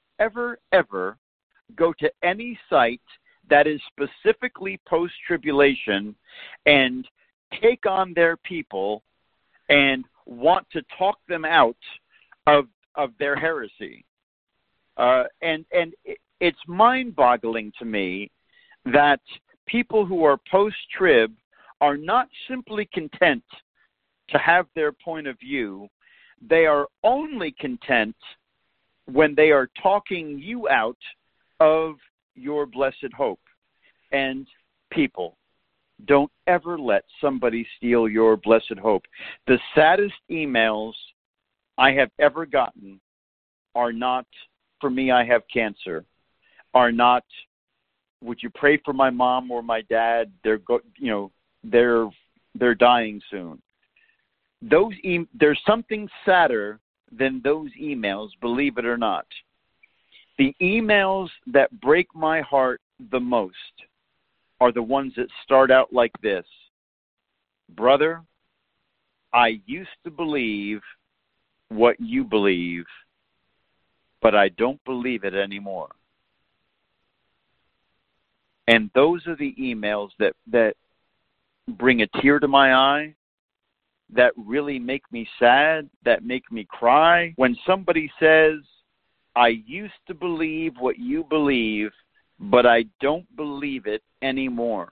go to any site that is specifically post-tribulation and take on their people and want to talk them out of their heresy. And it's mind-boggling to me that people who are post-trib are not simply content to have their point of view. They are only content when they are talking you out of your blessed hope. And people, don't ever let somebody steal your blessed hope. The saddest emails I have ever gotten are not, for me, I have cancer, are not, would you pray for my mom or my dad? They're dying soon. There's something sadder than those emails, believe it or not. The emails that break my heart the most are the ones that start out like this. Brother, I used to believe what you believe, but I don't believe it anymore. And those are the emails that bring a tear to my eye, that really make me sad, that make me cry. When somebody says, I used to believe what you believe, but I don't believe it anymore.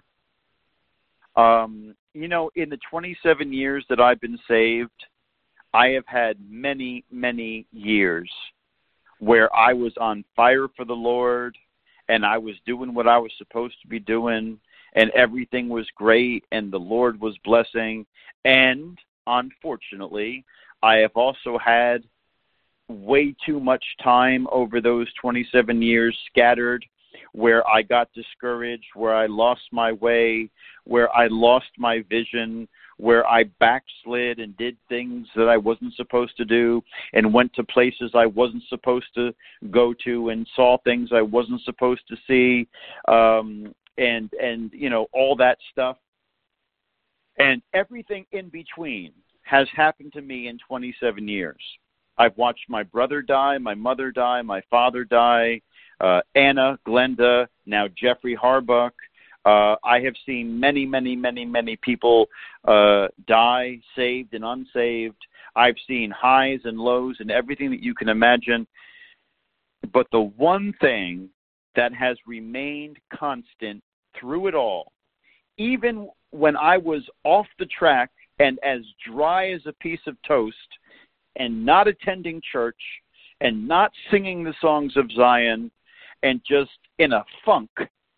In the 27 years that I've been saved, I have had many, many years where I was on fire for the Lord and I was doing what I was supposed to be doing and everything was great and the Lord was blessing. And unfortunately, I have also had way too much time over those 27 years scattered where I got discouraged, where I lost my way, where I lost my vision, where I backslid and did things that I wasn't supposed to do and went to places I wasn't supposed to go to and saw things I wasn't supposed to see, and all that stuff. And everything in between has happened to me in 27 years. I've watched my brother die, my mother die, my father die, Anna, Glenda, now Jeffrey Harbuck. I have seen many, many, many, many people die, saved and unsaved. I've seen highs and lows and everything that you can imagine. But the one thing that has remained constant through it all, even when I was off the track and as dry as a piece of toast and not attending church and not singing the songs of Zion and just in a funk,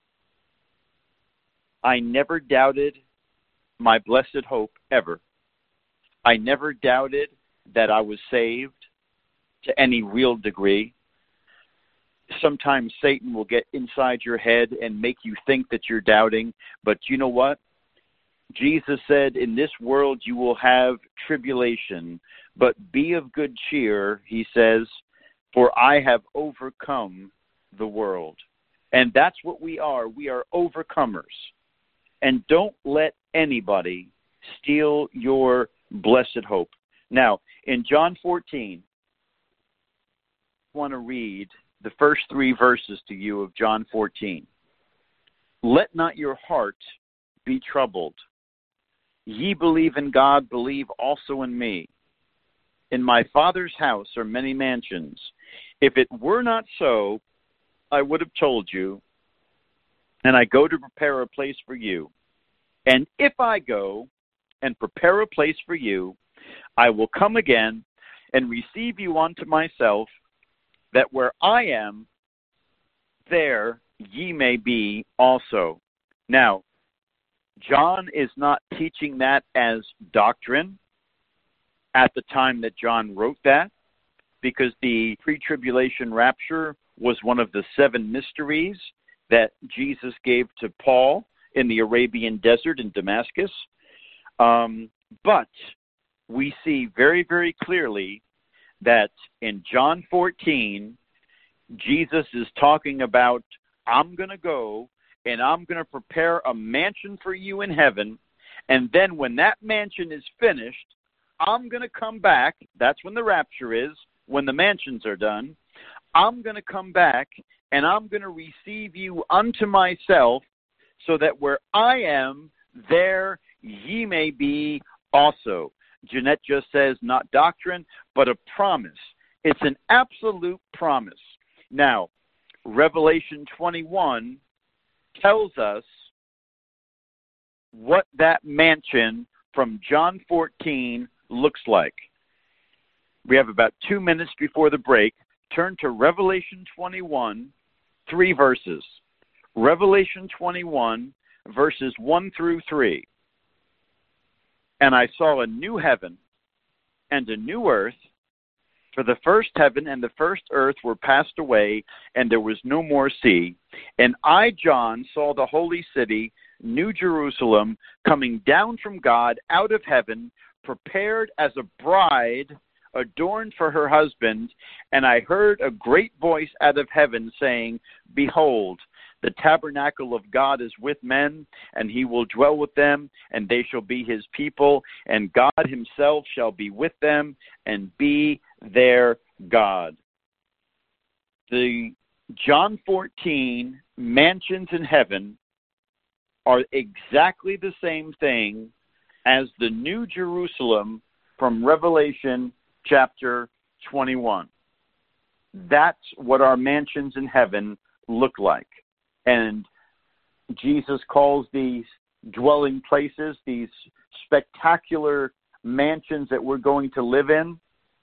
I never doubted my blessed hope ever. I never doubted that I was saved to any real degree. Sometimes Satan will get inside your head and make you think that you're doubting, but you know what? Jesus said, in this world you will have tribulation, but be of good cheer, he says, for I have overcome the world. And that's what we are. We are overcomers. And don't let anybody steal your blessed hope. Now, in John 14, want to read the first 3 verses to you of John 14. Let not your heart be troubled. Ye believe in God, believe also in me. In my Father's house are many mansions. If it were not so, I would have told you, and I go to prepare a place for you. And if I go and prepare a place for you, I will come again and receive you unto myself, that where I am, there ye may be also. Now, John is not teaching that as doctrine at the time that John wrote that, because the pre-tribulation rapture was one of the 7 mysteries that Jesus gave to Paul in the Arabian desert in Damascus. But we see very, very clearly that in John 14, Jesus is talking about, I'm going to go and I'm going to prepare a mansion for you in heaven, and then when that mansion is finished, I'm going to come back. That's when the rapture is, when the mansions are done. I'm going to come back and I'm going to receive you unto myself, so that where I am, there ye may be also. Jeanette just says, not doctrine, but a promise. It's an absolute promise. Now, Revelation 21 tells us what that mansion from John 14 looks like. We have about 2 minutes before the break. Turn to Revelation 21, 3 verses. Revelation 21, verses 1 through 3. And I saw a new heaven and a new earth, for the first heaven and the first earth were passed away, and there was no more sea. And I, John, saw the holy city, New Jerusalem, coming down from God out of heaven, prepared as a bride adorned for her husband. And I heard a great voice out of heaven saying, Behold, the tabernacle of God is with men, and he will dwell with them, and they shall be his people, and God himself shall be with them and be their God. The John 14 mansions in heaven are exactly the same thing as the New Jerusalem from Revelation chapter 21. That's what our mansions in heaven look like. And Jesus calls these dwelling places, these spectacular mansions that we're going to live in.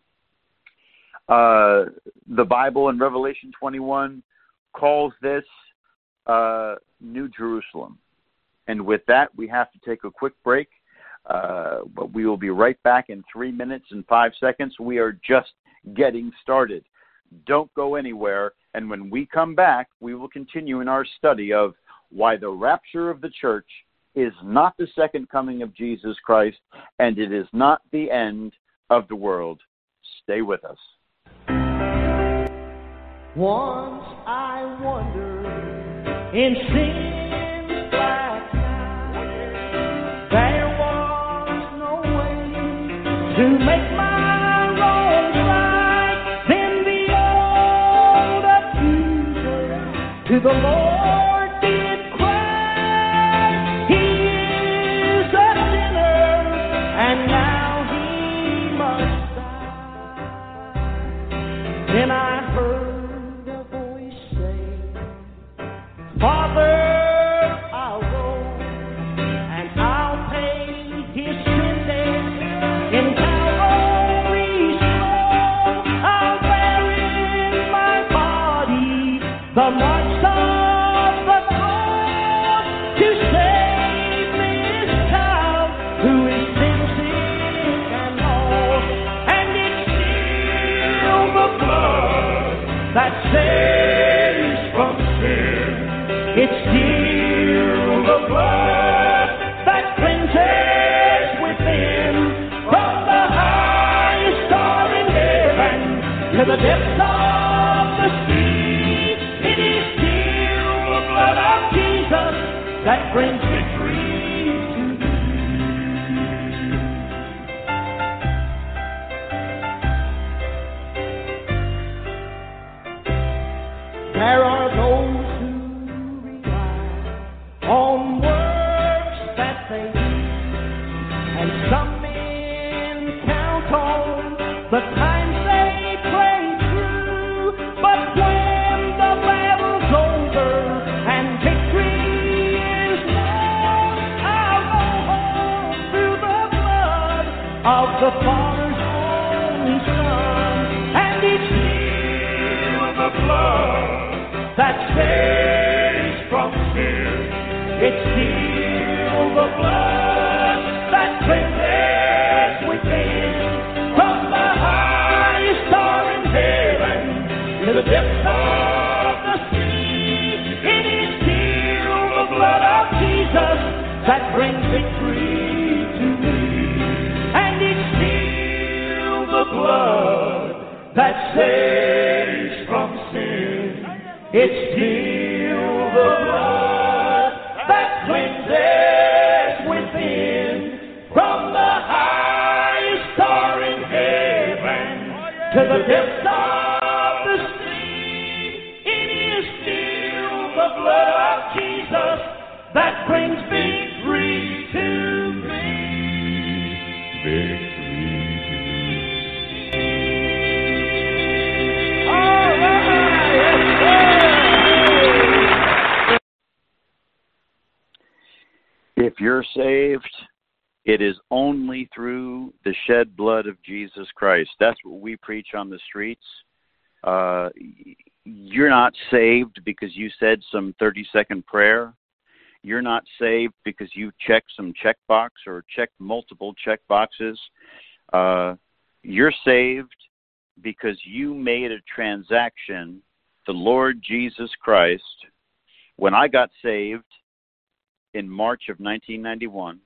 The Bible in Revelation 21 calls this New Jerusalem. And with that, we have to take a quick break. But we will be right back in 3 minutes and 5 seconds. We are just getting started. Don't go anywhere. And when we come back, we will continue in our study of why the rapture of the church is not the second coming of Jesus Christ, and it is not the end of the world. Stay with us. Once I wondered in sin's black night, there was no way to make my wrongs right. Then the old accuser to the Lord did cry, He is a sinner, and now he must die. Then I heard a voice say, Father, I'll go, and I'll pay his sin debt in Calvary's flow. I'll bear in my body the marks of the cross to save this child who is sin sick and lost. And it's still the blood that saves from sin. It's still the blood that cleanses within. From the highest star in heaven to the depths of the sea, it is still the blood of Jesus that brings victory to thee. the times they play through. But when the battle's over and victory is won, I'll go home through the blood of the Father's only Son. And it's still the blood that saves from sin. It's still the blood that cleanses within. From the highest star in heaven to the depths of the sea, it is still the blood of Jesus that brings victory to me. And it's still the blood that saves from sin. It's still the blood that cleanses within. From the highest star in heaven to the depths of the sea, it is still the blood of Jesus that brings victory to me. Victory to me. All right. If you're saved, it is only through the shed blood of Jesus Christ. That's what we preach on the streets. You're not saved because you said some 30-second prayer. You're not saved because you checked some checkbox or checked multiple checkboxes. You're saved because you made a transaction, the Lord Jesus Christ. When I got saved in March of 1991,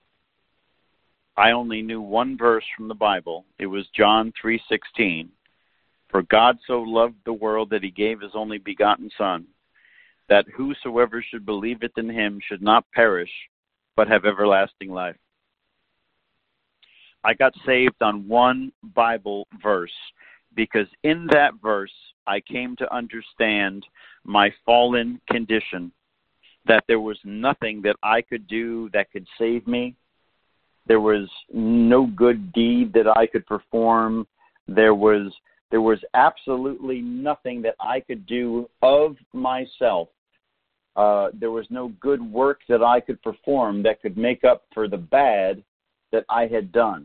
I only knew one verse from the Bible. It was John 3:16. For God so loved the world that he gave his only begotten Son, that whosoever should believeth in him should not perish, but have everlasting life. I got saved on one Bible verse, because in that verse I came to understand my fallen condition, that there was nothing that I could do that could save me. There was no good deed that I could perform. There was absolutely nothing that I could do of myself. There was no good work that I could perform that could make up for the bad that I had done.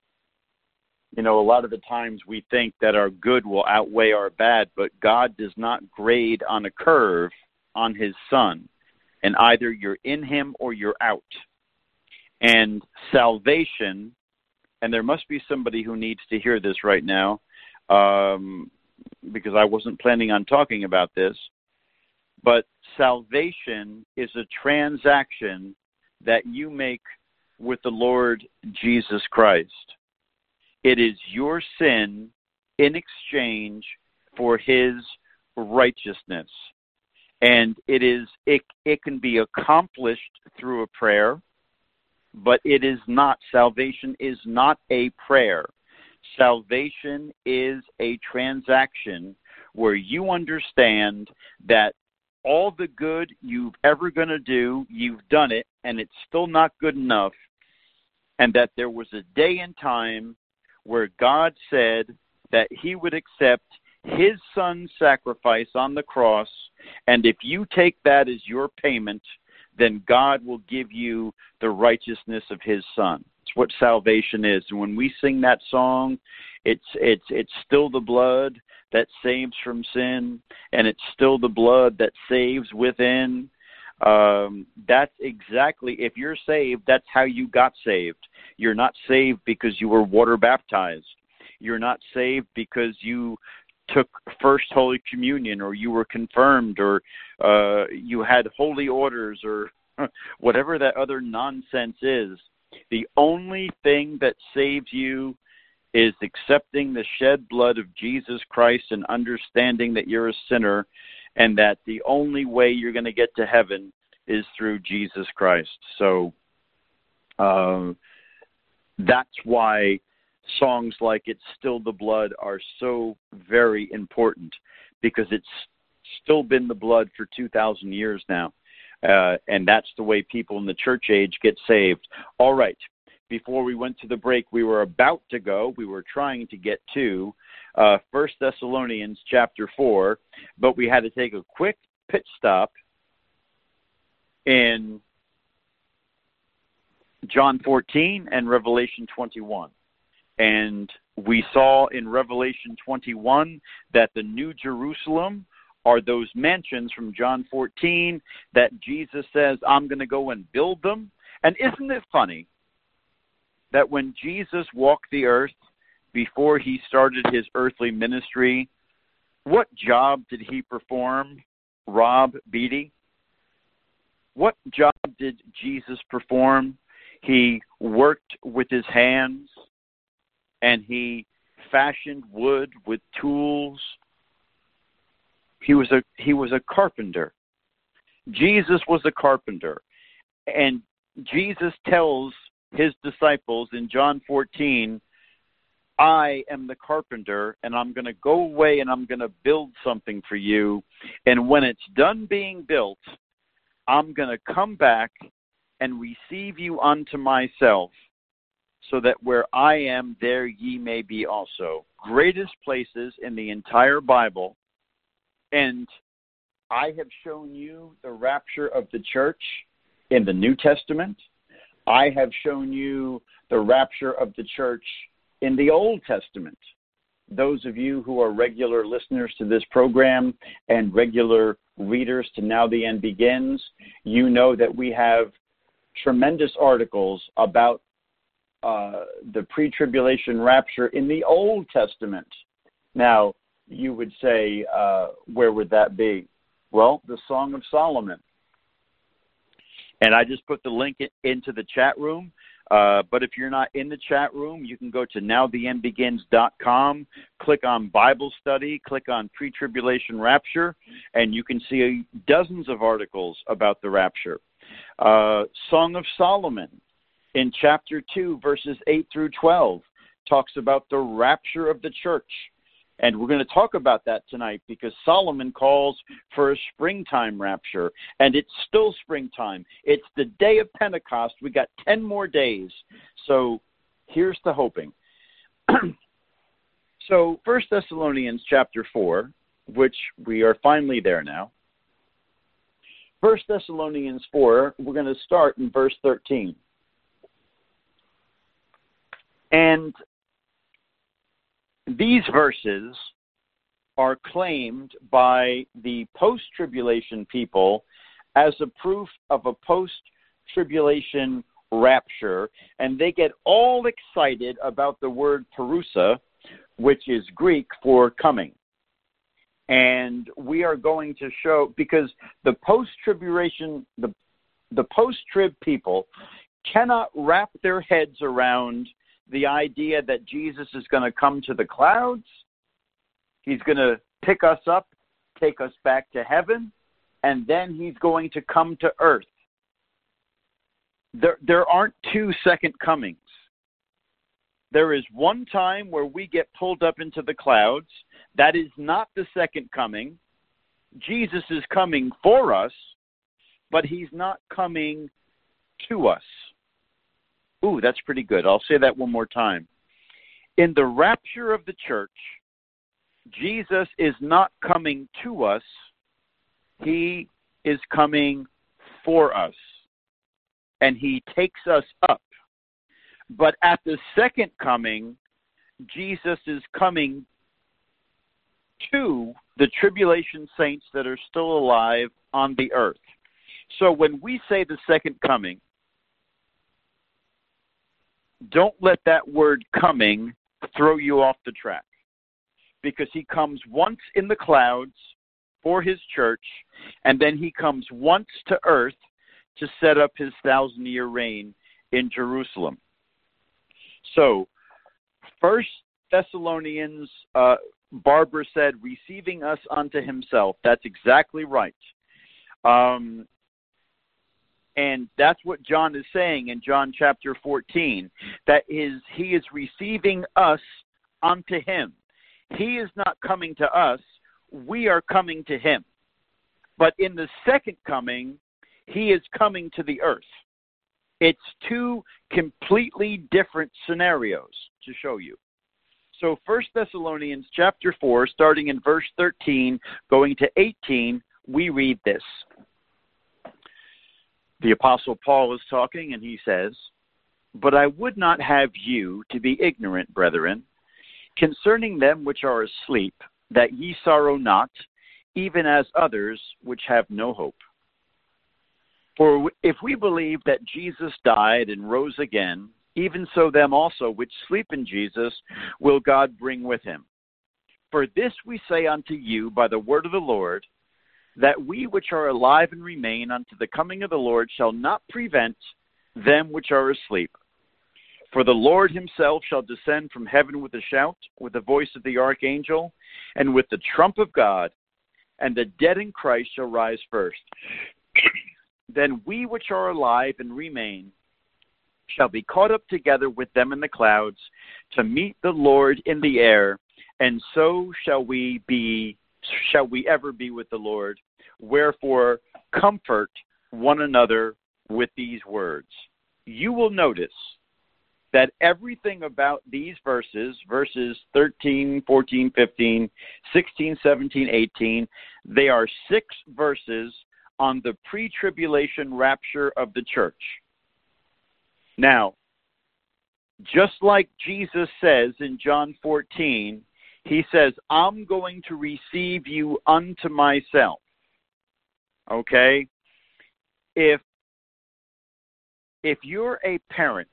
You know, a lot of the times we think that our good will outweigh our bad, but God does not grade on a curve on his Son. And either you're in him or you're out. And salvation, and there must be somebody who needs to hear this right now, because I wasn't planning on talking about this, but salvation is a transaction that you make with the Lord Jesus Christ. It is your sin in exchange for his righteousness. And it can be accomplished through a prayer, but it is not. Salvation is not a prayer. Salvation is a transaction where you understand that all the good you've ever going to do, you've done it, and it's still not good enough, and that there was a day and time where God said that he would accept his Son's sacrifice on the cross, and if you take that as your payment, then God will give you the righteousness of his Son. It's what salvation is. And when we sing that song, it's still the blood that saves from sin, and it's still the blood that saves within. That's exactly, if you're saved, that's how you got saved. You're not saved because you were water baptized. You're not saved because you took First Holy Communion, or you were confirmed, or you had holy orders, or whatever that other nonsense is. The only thing that saves you is accepting the shed blood of Jesus Christ and understanding that you're a sinner, and that the only way you're going to get to heaven is through Jesus Christ. So that's why songs like It's Still the Blood are so very important, because it's still been the blood for 2,000 years now. And that's the way people in the church age get saved. All right. before we went to the break, we were about to go. We were trying to get to 1 Thessalonians chapter 4, but we had to take a quick pit stop in John 14 and Revelation 21. And we saw in Revelation 21 that the New Jerusalem are those mansions from John 14 that Jesus says, I'm going to go and build them. And isn't it funny that when Jesus walked the earth before he started his earthly ministry, what job did he perform, Rob Beatty? What job did Jesus perform? He worked with his hands, and he fashioned wood with tools. He was a carpenter. Jesus was a carpenter. And Jesus tells his disciples in John 14, I am the carpenter, and I'm going to go away and I'm going to build something for you. And when it's done being built, I'm going to come back and receive you unto myself, so that where I am, there ye may be also. Greatest places in the entire Bible. And I have shown you the rapture of the church in the New Testament. I have shown you the rapture of the church in the Old Testament. Those of you who are regular listeners to this program and regular readers to Now the End Begins, you know that we have tremendous articles about the pre-tribulation rapture in the Old Testament. Now, you would say, where would that be? Well, the Song of Solomon. And I just put the link into the chat room. But if you're not in the chat room, you can go to nowtheendbegins.com, click on Bible study, click on pre-tribulation rapture, and you can see dozens of articles about the rapture. Song of Solomon in chapter 2, verses 8 through 12, talks about the rapture of the church. And we're going to talk about that tonight because Solomon calls for a springtime rapture, and it's still springtime. It's the day of Pentecost. We got 10 more days. So here's the hoping. So 1 Thessalonians chapter 4, which we are finally there now. 1 Thessalonians 4, we're going to start in verse 13. And these verses are claimed by the post-tribulation people as a proof of a post-tribulation rapture, and they get all excited about the word parousia, which is Greek for coming. And we are going to show, because the post-tribulation, the post-trib people cannot wrap their heads around the idea that Jesus is going to come to the clouds, he's going to pick us up, take us back to heaven, and then he's going to come to earth. There aren't two second comings. There is one time where we get pulled up into the clouds. That is not the second coming. Jesus is coming for us, but he's not coming to us. Ooh, that's pretty good. I'll say that one more time. In the rapture of the church, Jesus is not coming to us. He is coming for us. And he takes us up. But at the second coming, Jesus is coming to the tribulation saints that are still alive on the earth. So when we say the second coming, don't let that word coming throw you off the track, because he comes once in the clouds for his church, and then he comes once to earth to set up his 1,000-year reign in Jerusalem. So, 1 Thessalonians, Barbara said, receiving us unto himself. That's exactly right. And that's what John is saying in John chapter 14, that he is receiving us unto him. He is not coming to us. We are coming to him. But in the second coming, he is coming to the earth. It's two completely different scenarios to show you. So 1 Thessalonians chapter 4, starting in verse 13, going to 18, we read this. The Apostle Paul is talking, and he says, "But I would not have you to be ignorant, brethren, concerning them which are asleep, that ye sorrow not, even as others which have no hope. For if we believe that Jesus died and rose again, even so them also which sleep in Jesus will God bring with him. For this we say unto you by the word of the Lord, that we which are alive and remain unto the coming of the Lord shall not prevent them which are asleep. For the Lord himself shall descend from heaven with a shout, with the voice of the archangel, and with the trump of God, and the dead in Christ shall rise first. Then we which are alive and remain shall be caught up together with them in the clouds to meet the Lord in the air, and so shall we ever be with the Lord. Wherefore, comfort one another with these words." You will notice that everything about these verses 13, 14, 15, 16, 17, 18, they are 6 verses on the pre-tribulation rapture of the church. Now, just like Jesus says in John 14, he says, "I'm going to receive you unto myself." Okay? If you're a parent,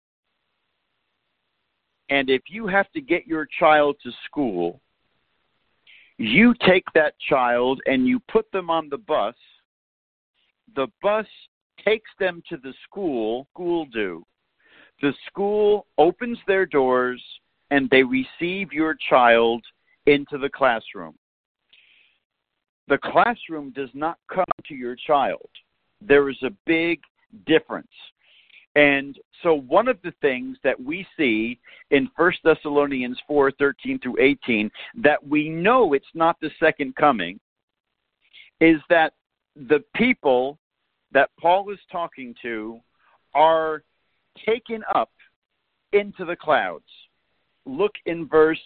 and if you have to get your child to school, you take that child and you put them on the bus. The bus takes them to the school do. The school opens their doors and they receive your child into the classroom. The classroom does not come to your child. There is a big difference. And so one of the things that we see in 1 Thessalonians 4, 13 through 18, that we know it's not the second coming, is that the people that Paul is talking to are taken up into the clouds. Look in verse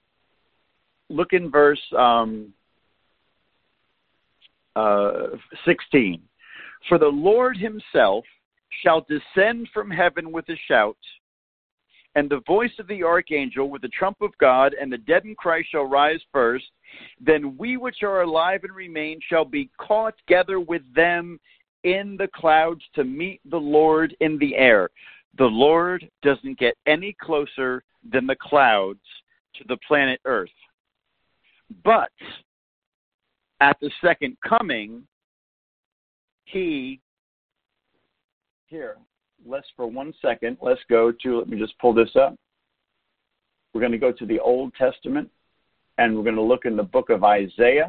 16. "For the Lord himself shall descend from heaven with a shout, and the voice of the archangel with the trump of God, and the dead in Christ shall rise first. Then we which are alive and remain shall be caught together with them in the clouds to meet the Lord in the air." The Lord doesn't get any closer than the clouds to the planet Earth. But at the second coming, for 1 second, let me just pull this up. We're going to go to the Old Testament, and we're going to look in the book of Zechariah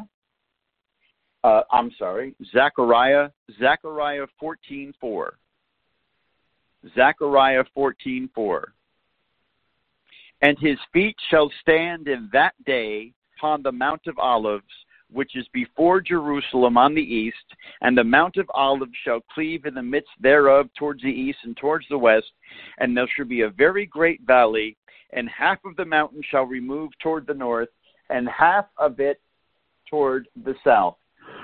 14:4. Zechariah 14:4. "And his feet shall stand in that day upon the Mount of Olives, which is before Jerusalem on the east, and the Mount of Olives shall cleave in the midst thereof towards the east and towards the west, and there shall be a very great valley, and half of the mountain shall remove toward the north, and half of it toward the south."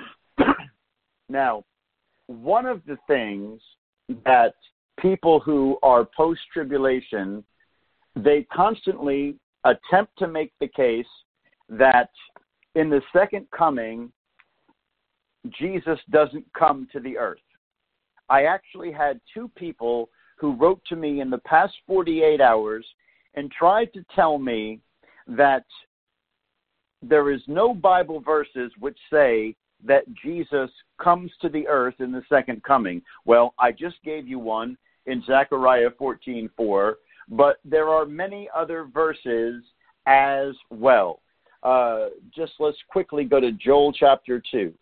Now, one of the things that people who are post-tribulation, they constantly attempt to make the case that in the second coming, Jesus doesn't come to the earth. I actually had 2 people who wrote to me in the past 48 hours and tried to tell me that there is no Bible verses which say that Jesus comes to the earth in the second coming. Well, I just gave you one in Zechariah 14:4, but there are many other verses as well. Just let's quickly go to Joel chapter 2.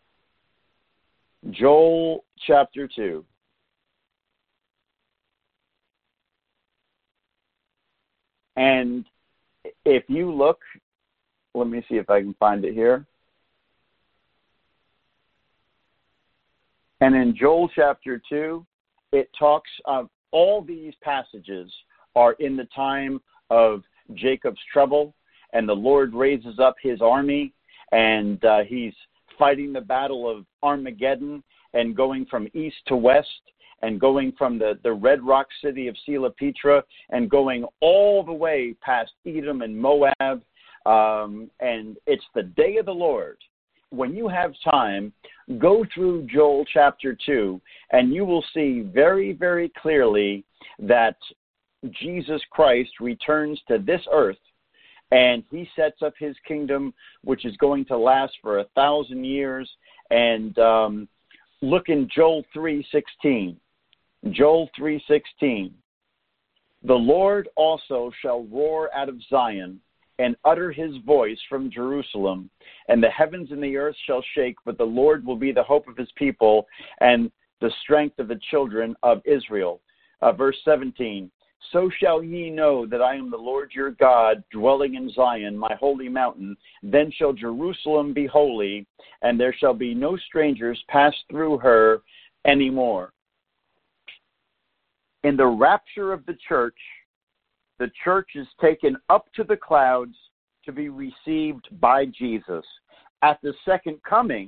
Joel chapter 2. And if you look, let me see if I can find it here. And in Joel chapter 2, it talks of all these passages are in the time of Jacob's trouble, and the Lord raises up his army, and he's fighting the battle of Armageddon and going from east to west and going from the red rock city of Sela Petra and going all the way past Edom and Moab, and it's the day of the Lord. When you have time, go through Joel chapter 2, and you will see very, very clearly that Jesus Christ returns to this earth, and he sets up his kingdom, which is going to last for 1,000 years. And look in Joel 3:16. Joel 3:16. The Lord also shall roar out of Zion and utter his voice from Jerusalem, and the heavens and the earth shall shake, but the Lord will be the hope of his people and the strength of the children of Israel. Verse 17. So shall ye know that I am the Lord your God, dwelling in Zion, my holy mountain. Then shall Jerusalem be holy, and there shall be no strangers pass through her anymore. In the rapture of the church is taken up to the clouds to be received by Jesus. At the second coming,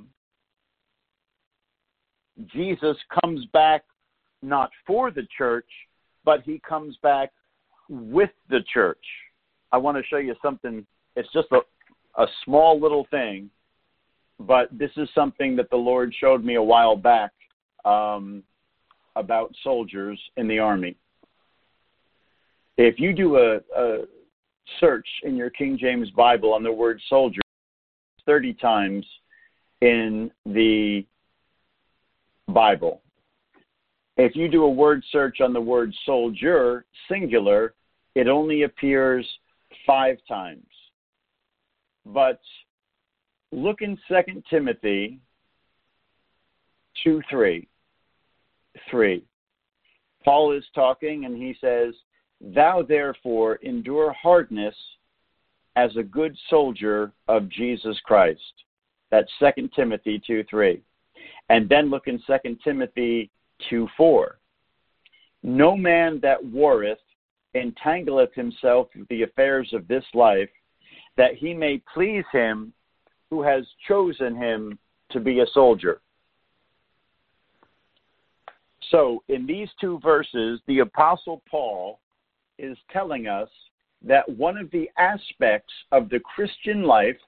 Jesus comes back not for the church, but he comes back with the church. I want to show you something. It's just a small little thing, but this is something that the Lord showed me a while back about soldiers in the army. If you do a search in your King James Bible on the word soldier 30 times in the Bible, if you do a word search on the word soldier, singular, it only appears 5 times. But look in 2 Timothy 2:3. Paul is talking, and he says, Thou therefore endure hardness as a good soldier of Jesus Christ. That's 2 Timothy 2:3. And then look in 2 Timothy 2:4. No man that warreth entangleth himself with the affairs of this life, that he may please him who has chosen him to be a soldier. So in these 2 verses, the Apostle Paul is telling us that one of the aspects of the Christian life,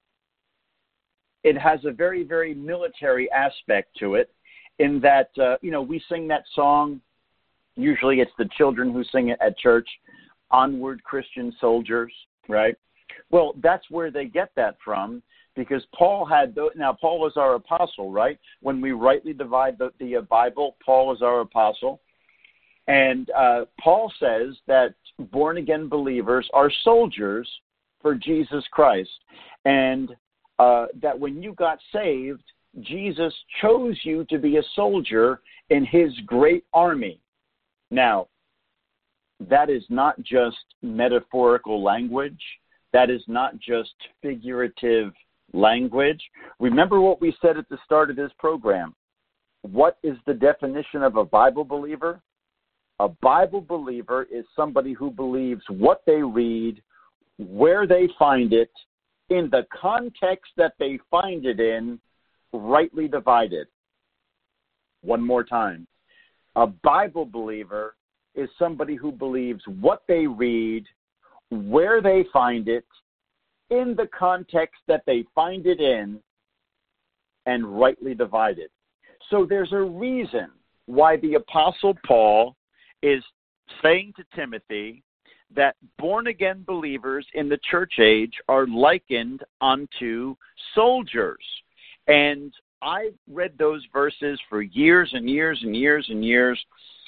it has a very, very military aspect to it, in that, we sing that song, usually it's the children who sing it at church, Onward Christian Soldiers, right? Well, that's where they get that from, because Paul Paul is our apostle, right? When we rightly divide the Bible, Paul is our apostle. And Paul says that born-again believers are soldiers for Jesus Christ, and that when you got saved, Jesus chose you to be a soldier in his great army. Now, that is not just metaphorical language. That is not just figurative language. Remember what we said at the start of this program. What is the definition of a Bible believer? A Bible believer is somebody who believes what they read, where they find it, in the context that they find it in, rightly divided. One more time. A Bible believer is somebody who believes what they read, where they find it, in the context that they find it in, and rightly divided. So there's a reason why the Apostle Paul is saying to Timothy that born-again believers in the church age are likened unto soldiers. And I read those verses for years and years and years and years.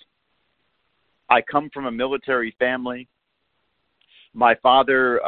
I come from a military family. My father,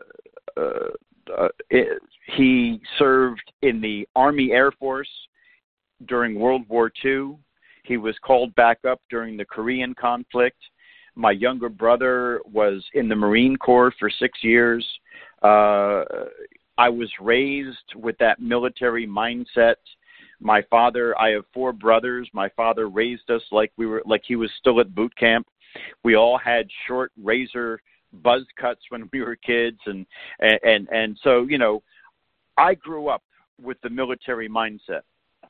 he served in the Army Air Force during World War II. He was called back up during the Korean conflict. My younger brother was in the Marine Corps for 6 years. I was raised with that military mindset. I have 4 brothers. My father raised us like he was still at boot camp. We all had short razor buzz cuts when we were kids, and so, you know, I grew up with the military mindset.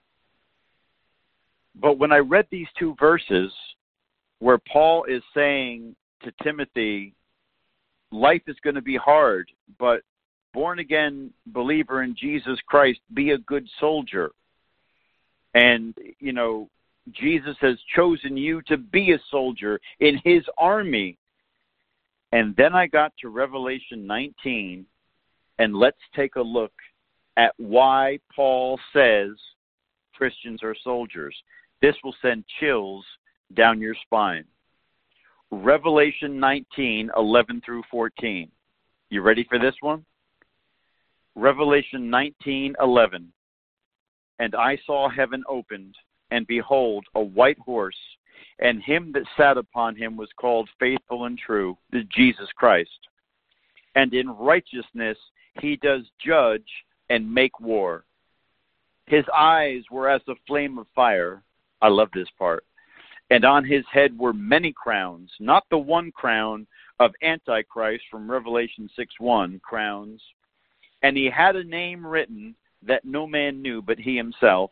But when I read these 2 verses where Paul is saying to Timothy, life is going to be hard, but born again believer in Jesus Christ, be a good soldier. And, you know, Jesus has chosen you to be a soldier in his army. And then I got to Revelation 19, and let's take a look at why Paul says Christians are soldiers. This will send chills down your spine. Revelation 19, 11 through 14. You ready for this one? Revelation 19, 11. And I saw heaven opened, and behold, a white horse, and him that sat upon him was called Faithful and True, the Jesus Christ. And in righteousness he does judge and make war. His eyes were as a flame of fire. I love this part. And on his head were many crowns, not the one crown of Antichrist from Revelation 6:1, crowns. And he had a name written that no man knew but he himself.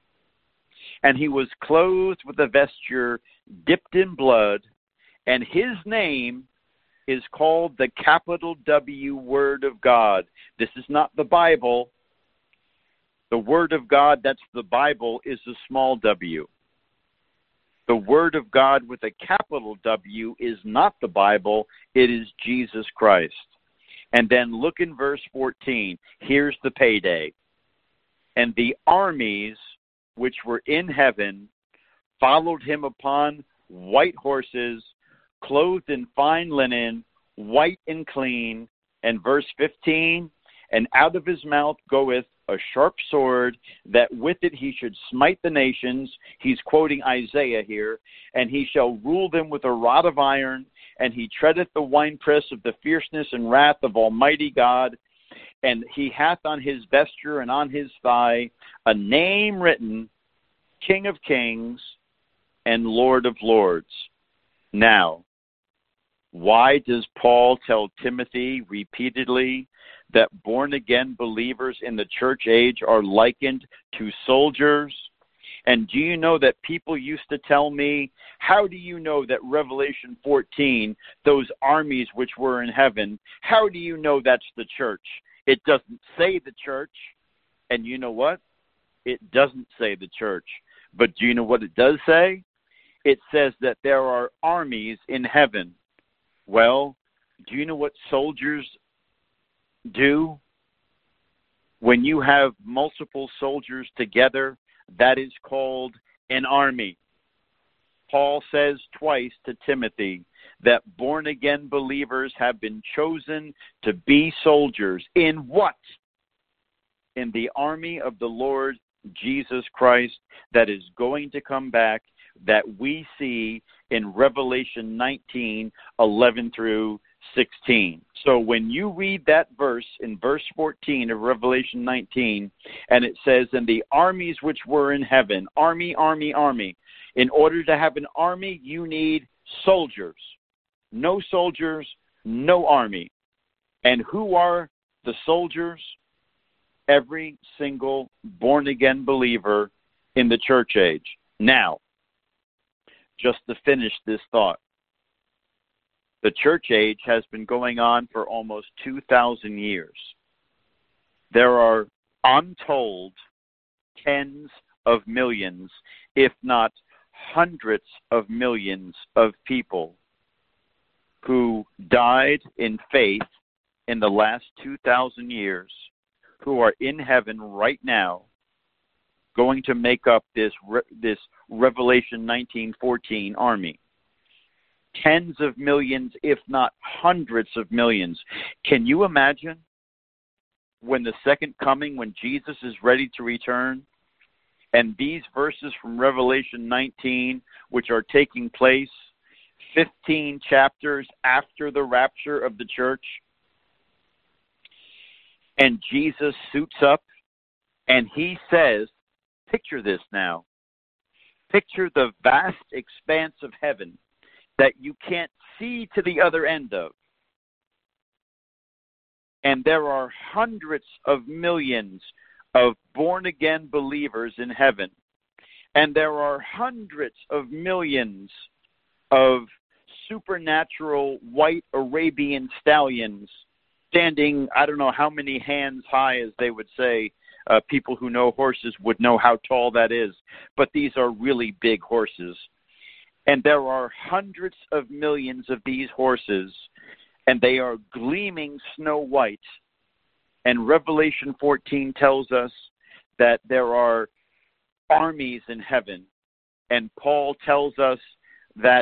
And he was clothed with a vesture dipped in blood, and his name is called the capital W Word of God. This is not the Bible. The Word of God, that's the Bible, is a small w. The Word of God with a capital W is not the Bible. It is Jesus Christ. And then look in verse 14. Here's the payday. And the armies which were in heaven followed him upon white horses, clothed in fine linen, white and clean. And verse 15, and out of his mouth goeth a sharp sword, that with it he should smite the nations. He's quoting Isaiah here. And he shall rule them with a rod of iron, and he treadeth the winepress of the fierceness and wrath of Almighty God. And he hath on his vesture and on his thigh a name written, King of Kings and Lord of Lords. Now, why does Paul tell Timothy repeatedly that born-again believers in the church age are likened to soldiers? And do you know that people used to tell me, how do you know that Revelation 14, those armies which were in heaven, how do you know that's the church? It doesn't say the church. And you know what? It doesn't say the church. But do you know what it does say? It says that there are armies in heaven. Well, do you know what soldiers do? When you have multiple soldiers together, that is called an army. Paul says twice to Timothy that born-again believers have been chosen to be soldiers. In what? In the army of the Lord Jesus Christ that is going to come back, that we see in Revelation 19, 11 through 16. So when you read that verse in verse 14 of Revelation 19, and it says, and the armies which were in heaven, army, army, army. In order to have an army, you need soldiers. No soldiers, no army. And who are the soldiers? Every single born-again believer in the church age. Now, just to finish this thought, the church age has been going on for almost 2,000 years. There are untold tens of millions, if not hundreds of millions of people who died in faith in the last 2,000 years, who are in heaven right now, going to make up this Revelation 19:14 army. Tens of millions, if not hundreds of millions. Can you imagine when the second coming, when Jesus is ready to return, and these verses from Revelation 19, which are taking place 15 chapters after the rapture of the church, and Jesus suits up and he says Picture this now. Picture the vast expanse of heaven that you can't see to the other end of. And there are hundreds of millions of born-again believers in heaven. And there are hundreds of millions of supernatural white Arabian stallions standing, I don't know how many hands high, as they would say. People who know horses would know how tall that is. But these are really big horses. And there are hundreds of millions of these horses, and they are gleaming snow white. And Revelation 14 tells us that there are armies in heaven. And Paul tells us that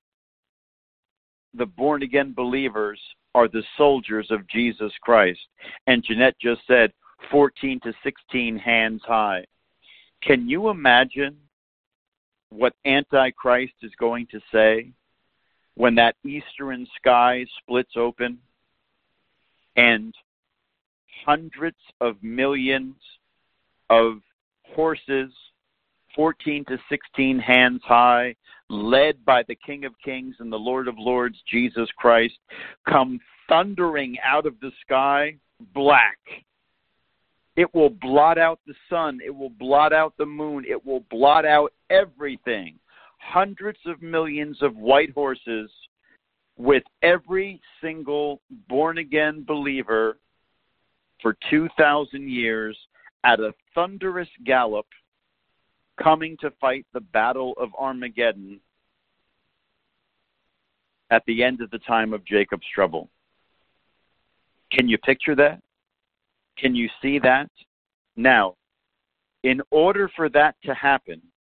the born-again believers are the soldiers of Jesus Christ. And Jeanette just said 14 to 16 hands high. Can you imagine what Antichrist is going to say when that eastern sky splits open and hundreds of millions of horses, 14 to 16 hands high, led by the King of Kings and the Lord of Lords, Jesus Christ, come thundering out of the sky, black. It will blot out the sun. It will blot out the moon. It will blot out everything. Hundreds of millions of white horses with every single born-again believer for 2,000 years at a thunderous gallop coming to fight the battle of Armageddon at the end of the time of Jacob's trouble. Can you picture that? Can you see that? Now, in order for that to happen,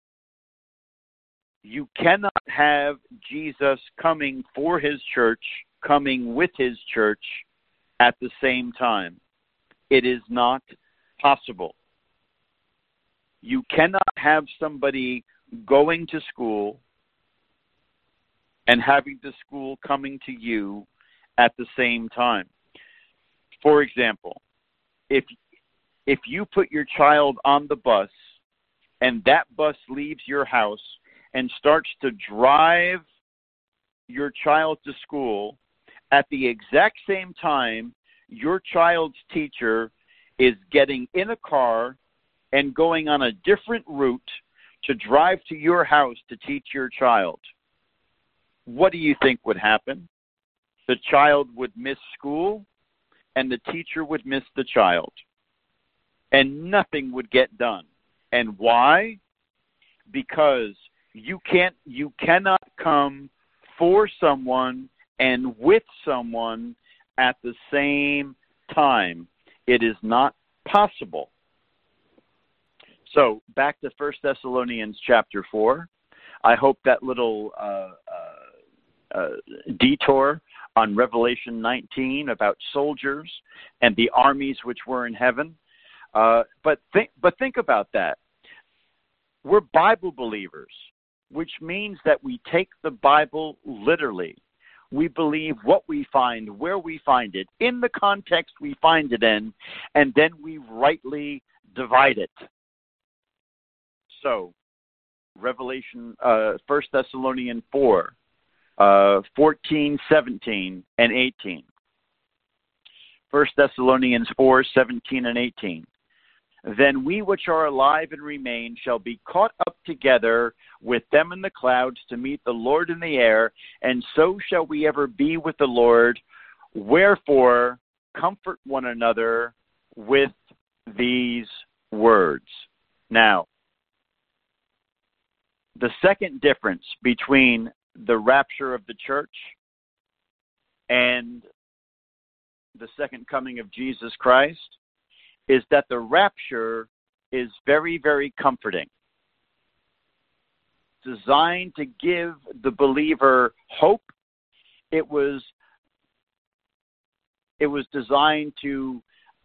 you cannot have Jesus coming for his church, coming with his church at the same time. It is not possible. You cannot have somebody going to school and having the school coming to you at the same time. For example, if you put your child on the bus and that bus leaves your house and starts to drive your child to school, at the exact same time, your child's teacher is getting in a car and going on a different route to drive to your house to teach your child. What do you think would happen? The child would miss school, and the teacher would miss the child. And nothing would get done. And why? Because you cannot come for someone and with someone at the same time. It is not possible. So back to 1 Thessalonians chapter 4. I hope that little detour on Revelation 19 about soldiers and the armies which were in heaven. But think about that. We're Bible believers, which means that we take the Bible literally. We believe what we find, where we find it, in the context we find it in, and then we rightly divide it. So, Revelation, 1 Thessalonians 4, 14, 17, and 18. 1 Thessalonians 4, 17, and 18. Then we which are alive and remain shall be caught up together with them in the clouds to meet the Lord in the air, and so shall we ever be with the Lord. Wherefore, comfort one another with these words. Now, the second difference between the rapture of the church and the second coming of Jesus Christ is that the rapture is very, very comforting. Designed to give the believer hope. It was designed to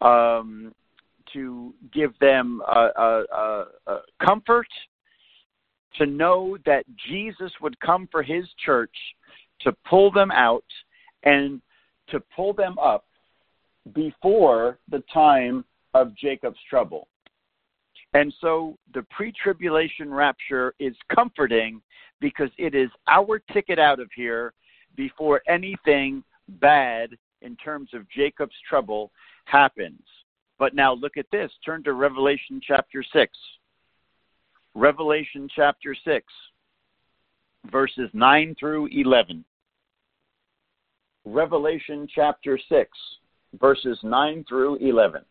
give them comfort, to know that Jesus would come for his church to pull them out and to pull them up before the time of Jacob's trouble. And so the pre-tribulation rapture is comforting because it is our ticket out of here before anything bad in terms of Jacob's trouble happens. But now look at this. Turn to Revelation chapter 6. Revelation chapter 6, verses 9 through 11. Revelation chapter 6, verses 9 through 11.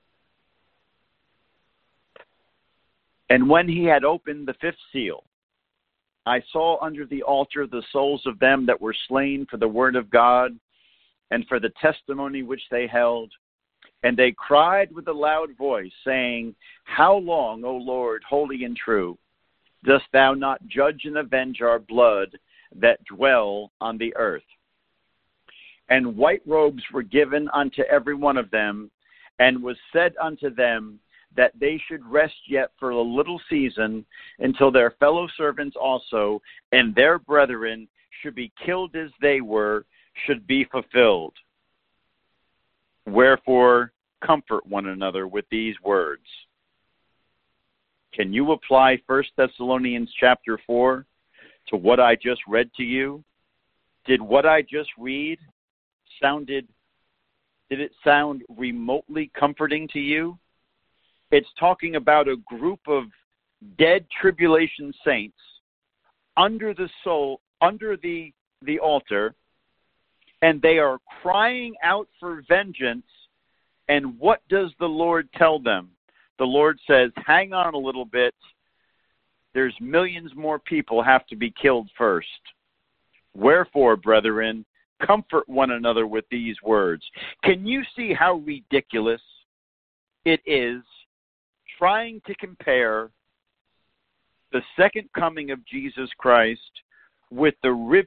And when he had opened the fifth seal, I saw under the altar the souls of them that were slain for the word of God and for the testimony which they held. And they cried with a loud voice, saying, How long, O Lord, holy and true, dost thou not judge and avenge our blood that dwell on the earth? And white robes were given unto every one of them, and was said unto them that they should rest yet for a little season, until their fellow servants also and their brethren should be killed as they were, should be fulfilled. Wherefore, comfort one another with these words. Can you apply 1 Thessalonians chapter 4 to what I just read to you? Did what I just read did it sound remotely comforting to you? It's talking about a group of dead tribulation saints under the altar, and they are crying out for vengeance. And what does the Lord tell them? The Lord says, hang on a little bit. There's millions more people have to be killed first. Wherefore, brethren, comfort one another with these words. Can you see how ridiculous it is trying to compare the second coming of Jesus Christ with the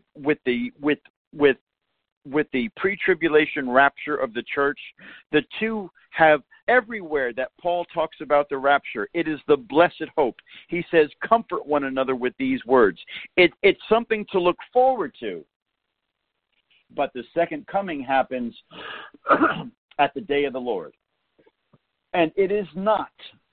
pre-tribulation rapture of the church? The two have everywhere that Paul talks about the rapture. It is the blessed hope. He says, comfort one another with these words. It's something to look forward to. But the second coming happens at the day of the Lord. And it is not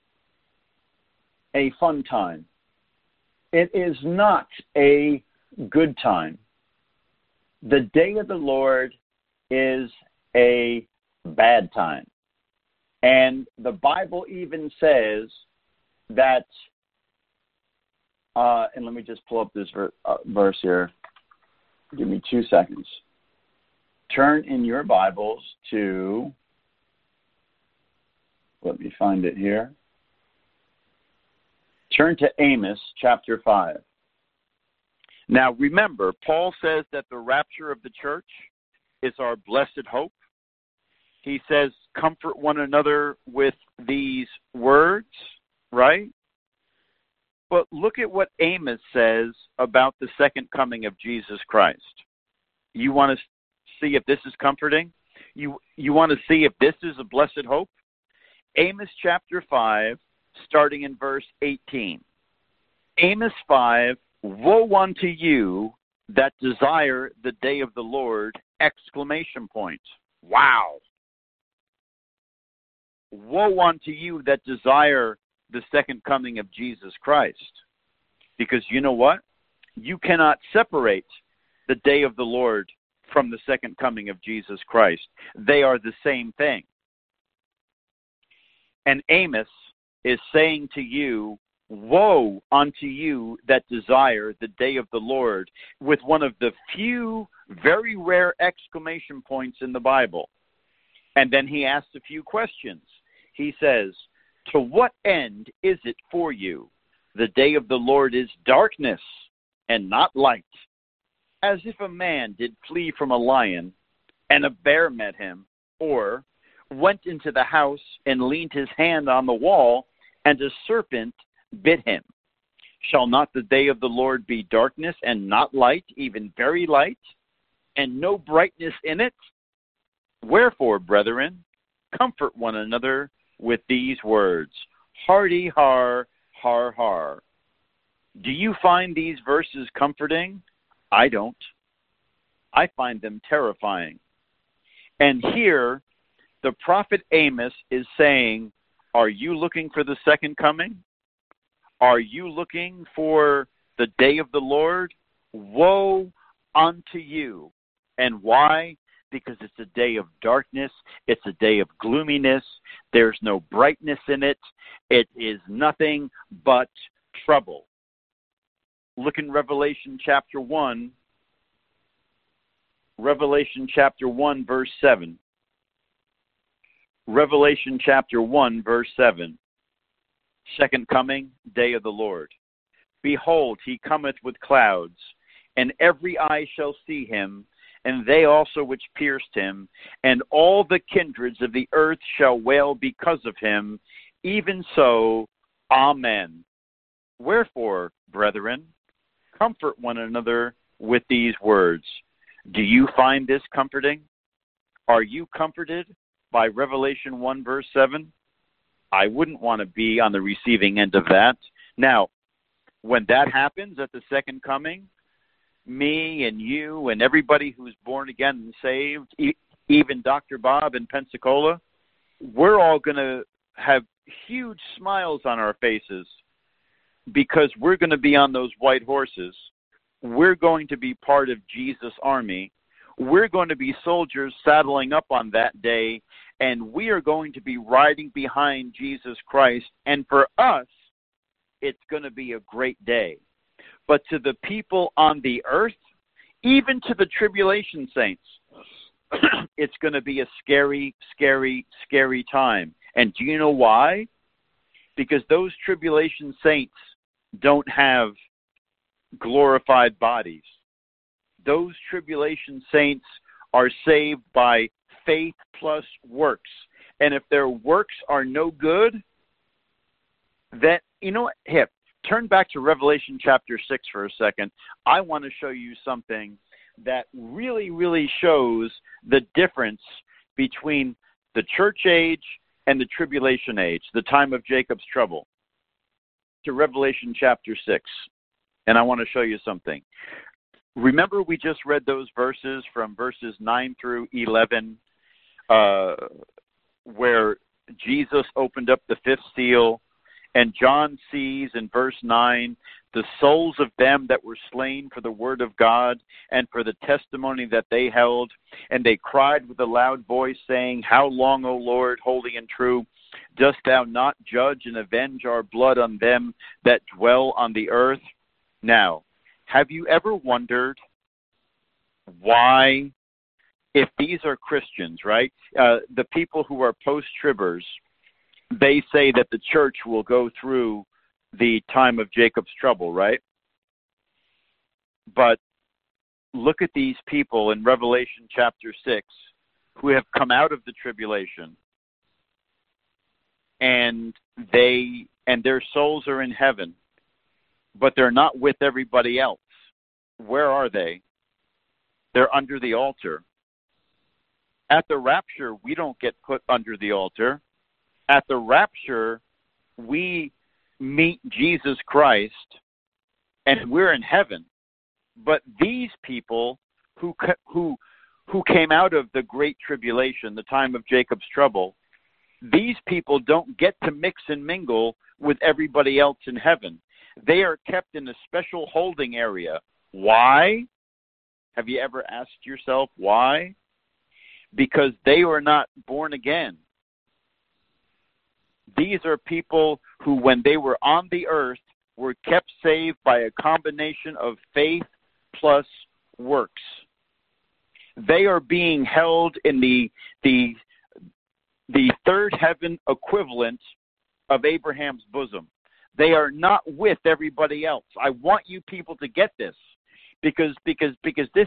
a fun time. It is not a good time. The day of the Lord is a bad time. And the Bible even says that, and let me just pull up this verse here. Give me 2 seconds. Turn in your Bibles to, let me find it here. Turn to Amos chapter 5. Now remember, Paul says that the rapture of the church is our blessed hope. He says, comfort one another with these words, right? But look at what Amos says about the second coming of Jesus Christ. You want to see if this is comforting? You want to see if this is a blessed hope? Amos chapter 5, starting in verse 18. Amos 5, woe unto you that desire the day of the Lord, exclamation point. Wow. Woe unto you that desire the second coming of Jesus Christ. Because you know what? You cannot separate the day of the Lord from the second coming of Jesus Christ. They are the same thing. And Amos is saying to you, woe unto you that desire the day of the Lord, with one of the few very rare exclamation points in the Bible. And then he asks a few questions. He says, to what end is it for you? The day of the Lord is darkness and not light. As if a man did flee from a lion, and a bear met him, or went into the house and leaned his hand on the wall, and a serpent bit him. Shall not the day of the Lord be darkness and not light, even very light, and no brightness in it? Wherefore, brethren, comfort one another with these words. Hardy har, har har. Do you find these verses comforting? I don't. I find them terrifying. And here, the prophet Amos is saying, are you looking for the second coming? Are you looking for the day of the Lord? Woe unto you. And why? Because it's a day of darkness. It's a day of gloominess. There's no brightness in it. It is nothing but trouble. Look in Revelation chapter 1. Revelation chapter 1, verse 7. Revelation chapter 1, verse 7. Second coming, day of the Lord. Behold, he cometh with clouds, and every eye shall see him, and they also which pierced him, and all the kindreds of the earth shall wail because of him. Even so, Amen. Wherefore, brethren, comfort one another with these words. Do you find this comforting? Are you comforted by Revelation 1, verse 7? I wouldn't want to be on the receiving end of that. Now, when that happens at the second coming, me and you and everybody who's born again and saved, even Dr. Bob in Pensacola, we're all going to have huge smiles on our faces because we're going to be on those white horses. We're going to be part of Jesus' army. We're going to be soldiers saddling up on that day, and we are going to be riding behind Jesus Christ. And for us, it's going to be a great day. But to the people on the earth, even to the tribulation saints, it's going to be a scary, scary, scary time. And do you know why? Because those tribulation saints don't have glorified bodies. Those tribulation saints are saved by faith plus works. And if their works are no good, then, you know what? Here, turn back to Revelation chapter 6 for a second. I want to show you something that really, really shows the difference between the church age and the tribulation age, the time of Jacob's trouble. To Revelation chapter 6. And I want to show you something. Remember, we just read those verses from verses 9 through 11, where Jesus opened up the fifth seal, and John sees in verse 9 the souls of them that were slain for the word of God and for the testimony that they held. And they cried with a loud voice, saying, How long, O Lord, holy and true, dost thou not judge and avenge our blood on them that dwell on the earth? Now, have you ever wondered why, if these are Christians, right, the people who are post-tribbers, they say that the church will go through the time of Jacob's trouble, right? But look at these people in Revelation chapter 6 who have come out of the tribulation, and their souls are in heaven, but they're not with everybody else. Where are they? They're under the altar. At the rapture, we don't get put under the altar. At the rapture, we meet Jesus Christ, and we're in heaven. But these people who came out of the great tribulation, the time of Jacob's trouble, these people don't get to mix and mingle with everybody else in heaven. They are kept in a special holding area. Why? Have you ever asked yourself why? Because they were not born again. These are people who, when they were on the earth, were kept saved by a combination of faith plus works. They are being held in the third heaven equivalent of Abraham's bosom. They are not with everybody else. I want you people to get this, because this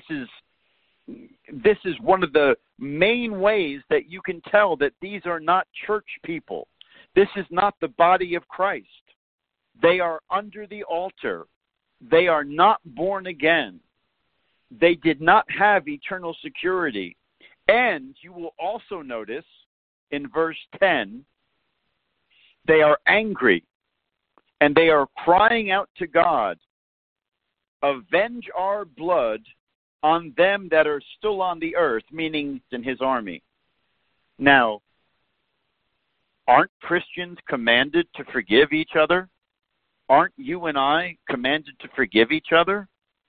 is one of the main ways that you can tell that these are not church people. This is not the body of Christ. They are under the altar. They are not born again. They did not have eternal security. And you will also notice in verse 10, they are angry, and they are crying out to God, avenge our blood on them that are still on the earth, meaning in his army. Now, aren't Christians commanded to forgive each other? aren't you and I commanded to forgive each other?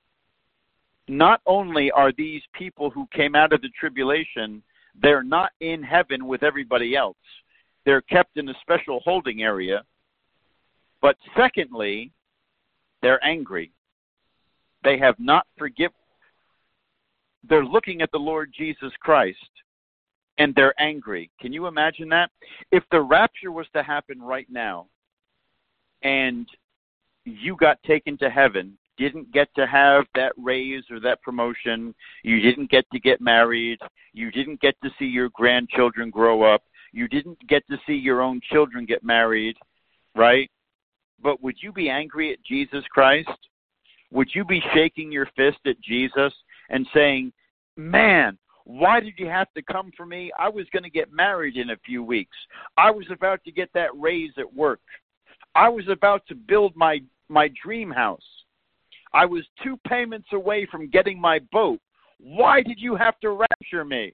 Not only are these people who came out of the tribulation, they're not in heaven with everybody else. They're kept in a special holding area. But secondly, they're angry. They have not forgiven. They're looking at the Lord Jesus Christ, and they're angry. Can you imagine that? If the rapture was to happen right now, and you got taken to heaven, didn't get to have that raise or that promotion, you didn't get to get married, you didn't get to see your grandchildren grow up, you didn't get to see your own children get married, right? But would you be angry at Jesus Christ? Would you be shaking your fist at Jesus and saying, man, why did you have to come for me? I was going to get married in a few weeks. I was about to get that raise at work. I was about to build my dream house. I was 2 payments away from getting my boat. Why did you have to rapture me?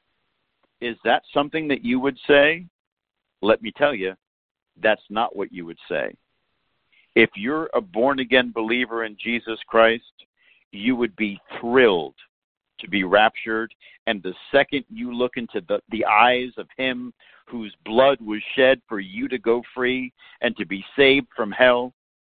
Is that something that you would say? Let me tell you, that's not what you would say. If you're a born-again believer in Jesus Christ, you would be thrilled to be raptured. And the second you look into the eyes of him whose blood was shed for you to go free and to be saved from hell,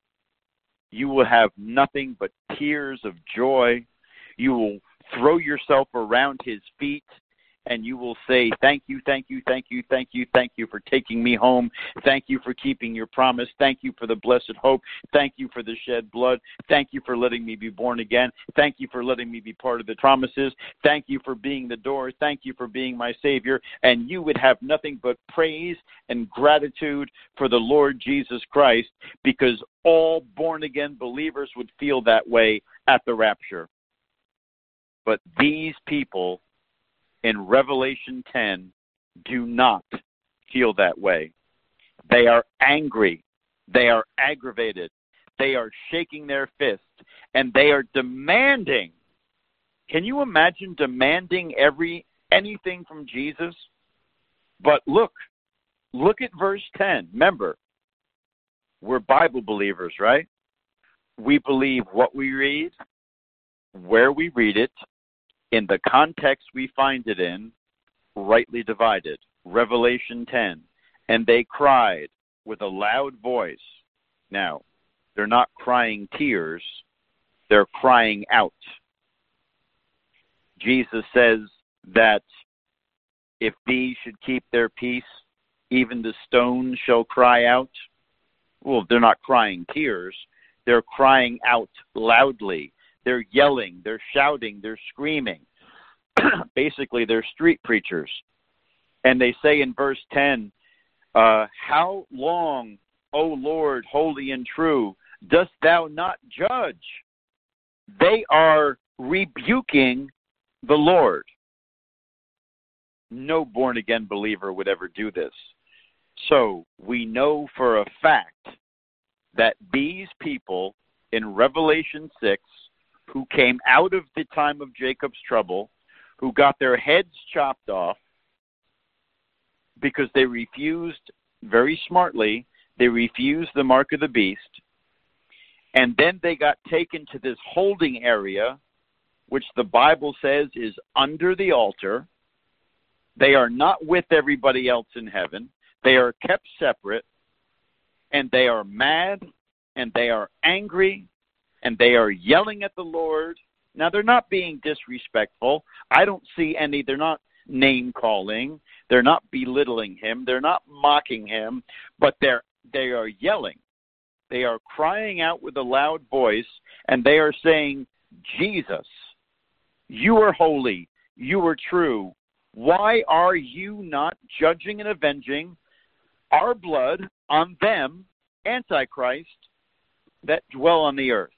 you will have nothing but tears of joy. You will throw yourself around his feet, and you will say, thank you, thank you, thank you, thank you, thank you for taking me home. Thank you for keeping your promise. Thank you for the blessed hope. Thank you for the shed blood. Thank you for letting me be born again. Thank you for letting me be part of the promises. Thank you for being the door. Thank you for being my Savior. And you would have nothing but praise and gratitude for the Lord Jesus Christ, because all born-again believers would feel that way at the rapture. But these people in Revelation 10 do not feel that way. They are angry. They are aggravated. They are shaking their fist, and they are demanding. Can you imagine demanding anything from Jesus? But look at verse 10. Remember, we're Bible believers, right? We believe what we read, where we read it, in the context we find it in, rightly divided. Revelation 10. And they cried with a loud voice. Now, they're not crying tears. They're crying out. Jesus says that if these should keep their peace, even the stones shall cry out. Well, they're not crying tears. They're crying out loudly. They're yelling, they're shouting, they're screaming. Basically, they're street preachers. And they say in verse 10, how long, O Lord, holy and true, dost thou not judge? They are rebuking the Lord. No born-again believer would ever do this. So we know for a fact that these people in Revelation 6, who came out of the time of Jacob's trouble, who got their heads chopped off because they refused, very smartly, they refused the mark of the beast, and then they got taken to this holding area, which the Bible says is under the altar. They are not with everybody else in heaven. They are kept separate, and they are mad, and they are angry, and they are yelling at the Lord. Now, they're not being disrespectful. I don't see any. They're not name-calling. They're not belittling him. They're not mocking him. But they are yelling. They are crying out with a loud voice, and they are saying, Jesus, you are holy. You are true. Why are you not judging and avenging our blood on them, Antichrist, that dwell on the earth?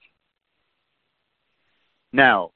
Now,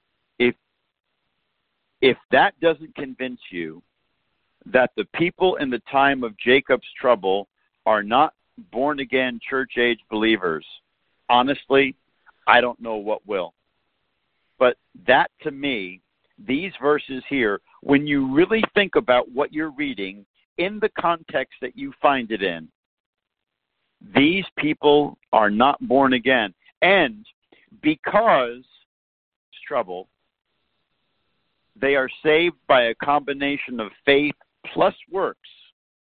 if that doesn't convince you that the people in the time of Jacob's trouble are not born-again church-age believers, honestly, I don't know what will. But that, to me, these verses here, when you really think about what you're reading in the context that you find it in, These people are not born again. And because it's trouble, they are saved by a combination of faith plus works.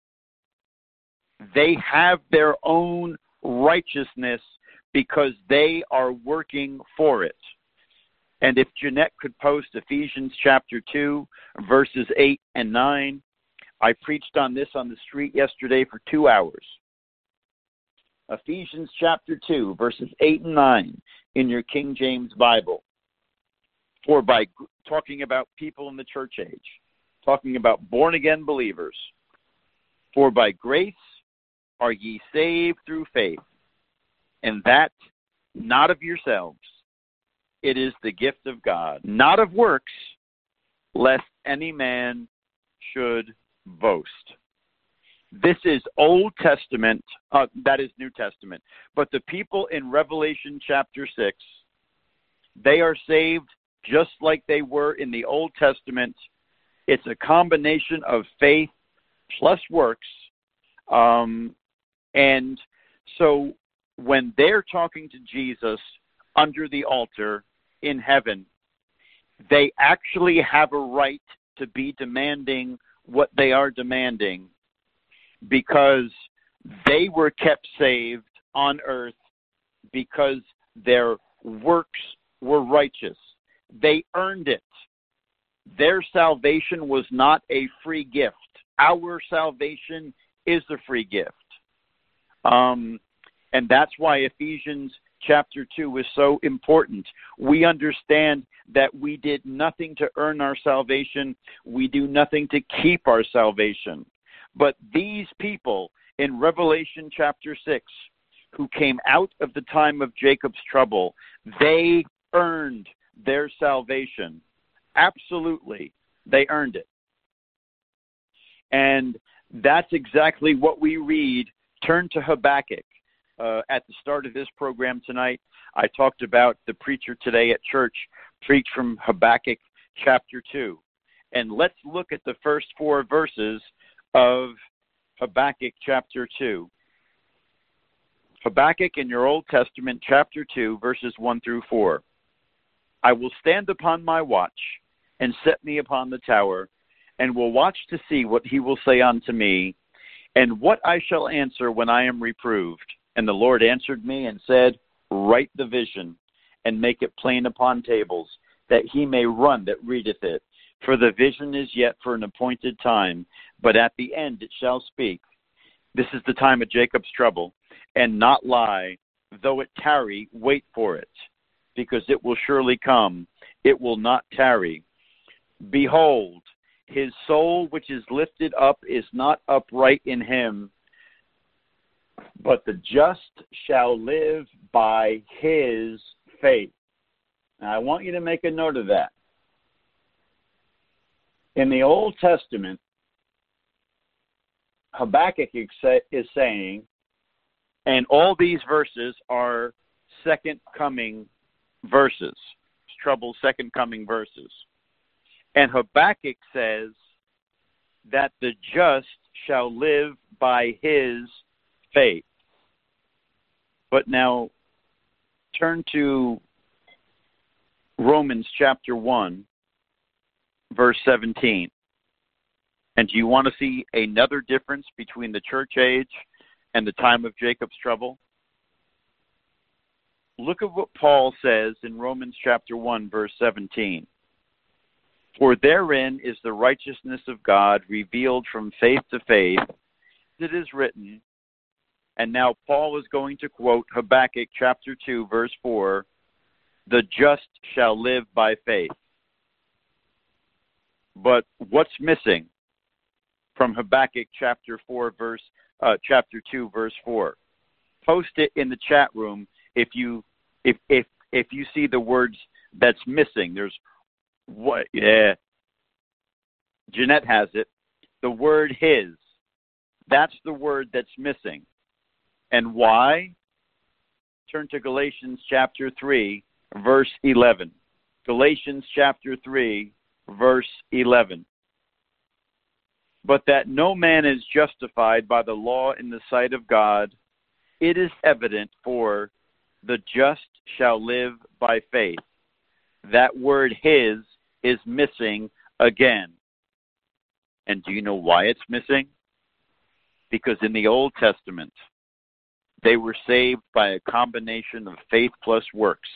They have their own righteousness because they are working for it. And if Jeanette could post Ephesians chapter 2, verses 8 and 9, I preached on this on the street yesterday for 2 hours. Ephesians chapter 2, verses 8 and 9 in your King James Bible. For by talking about people in the church age, talking about born-again believers, for by grace are ye saved through faith, and that not of yourselves. It is the gift of God, not of works, lest any man should boast. This is Old Testament, that is New Testament. But the people in Revelation chapter 6, they are saved just like they were in the Old Testament. It's a combination of faith plus works. And so when they're talking to Jesus under the altar in heaven, they actually have a right to be demanding what they are demanding because they were kept saved on earth because their works were righteous. They earned it. Their salvation was not a free gift. Our salvation is a free gift. And that's why Ephesians chapter 2 is so important. We understand that we did nothing to earn our salvation. We do nothing to keep our salvation. But these people in Revelation chapter 6 who came out of the time of Jacob's trouble, they earned their salvation. Absolutely. They earned it. And that's exactly what we read. Turn to Habakkuk. At the start of this program tonight, I talked about the preacher today at church preached from Habakkuk chapter 2. And let's look at the first 4 verses of Habakkuk chapter 2. Habakkuk in your Old Testament, chapter 2, verses 1 through 4. I will stand upon my watch and set me upon the tower, and will watch to see what he will say unto me, and what I shall answer when I am reproved. And the Lord answered me and said, write the vision, and make it plain upon tables, that he may run that readeth it. For the vision is yet for an appointed time, but at the end it shall speak. This is the time of Jacob's trouble, and not lie. Though it tarry, wait for it, because it will surely come. It will not tarry. Behold, his soul which is lifted up is not upright in him, but the just shall live by his faith. Now, I want you to make a note of that. In the Old Testament, Habakkuk is saying, and all these verses are second coming verses, trouble second coming verses. And Habakkuk says that the just shall live by his faith. But now turn to Romans chapter 1, verse 17. And do you want to see another difference between the church age and the time of Jacob's trouble? Look at what Paul says in Romans chapter 1, verse 17. For therein is the righteousness of God revealed from faith to faith. It is written, and now Paul is going to quote Habakkuk chapter 2, verse 4, the just shall live by faith. But what's missing from Habakkuk chapter 2, verse 4? Post it in the chat room if you see the words that's missing. There's what? Yeah. Jeanette has it. The word his. That's the word that's missing. And why? Turn to Galatians chapter 3, verse 11. Galatians chapter 3, verse 11. But that no man is justified by the law in the sight of God, it is evident, for the just shall live by faith. That word his is missing again. And do you know why it's missing? Because in the Old Testament, they were saved by a combination of faith plus works.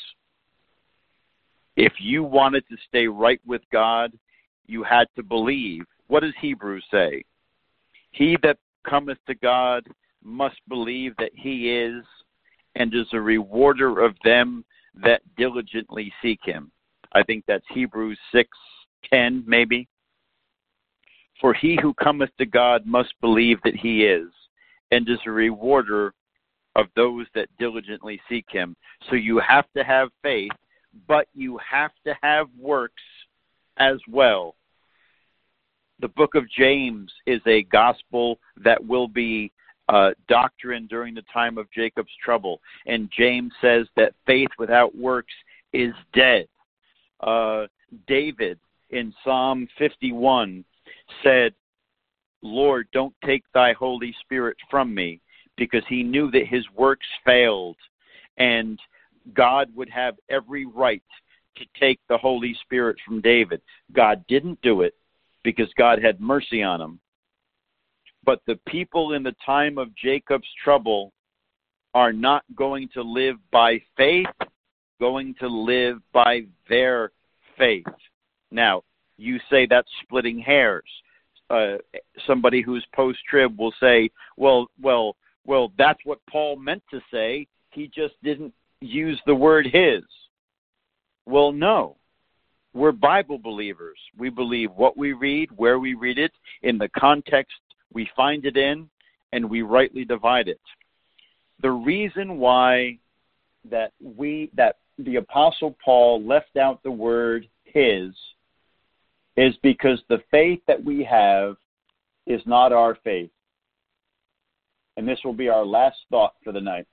If you wanted to stay right with God, you had to believe. What does Hebrews say? He that cometh to God must believe that he is, and is a rewarder of them that diligently seek him. I think that's Hebrews 6:10, maybe. For he who cometh to God must believe that he is, and is a rewarder of those that diligently seek him. So you have to have faith, but you have to have works as well. The book of James is a gospel that will be doctrine during the time of Jacob's trouble. And James says that faith without works is dead. David in Psalm 51 said, Lord, don't take thy Holy Spirit from me, because he knew that his works failed, and God would have every right to take the Holy Spirit from David. God didn't do it because God had mercy on him. But the people in the time of Jacob's trouble are not going to live by faith, going to live by their faith. Now, you say that's splitting hairs. Somebody who's post-trib will say, well, that's what Paul meant to say. He just didn't use the word his. Well, no. We're Bible believers. We believe what we read, where we read it, in the context we find it in, and we rightly divide it. The reason why that the Apostle Paul left out the word his is because the faith that we have is not our faith. And this will be our last thought for the night.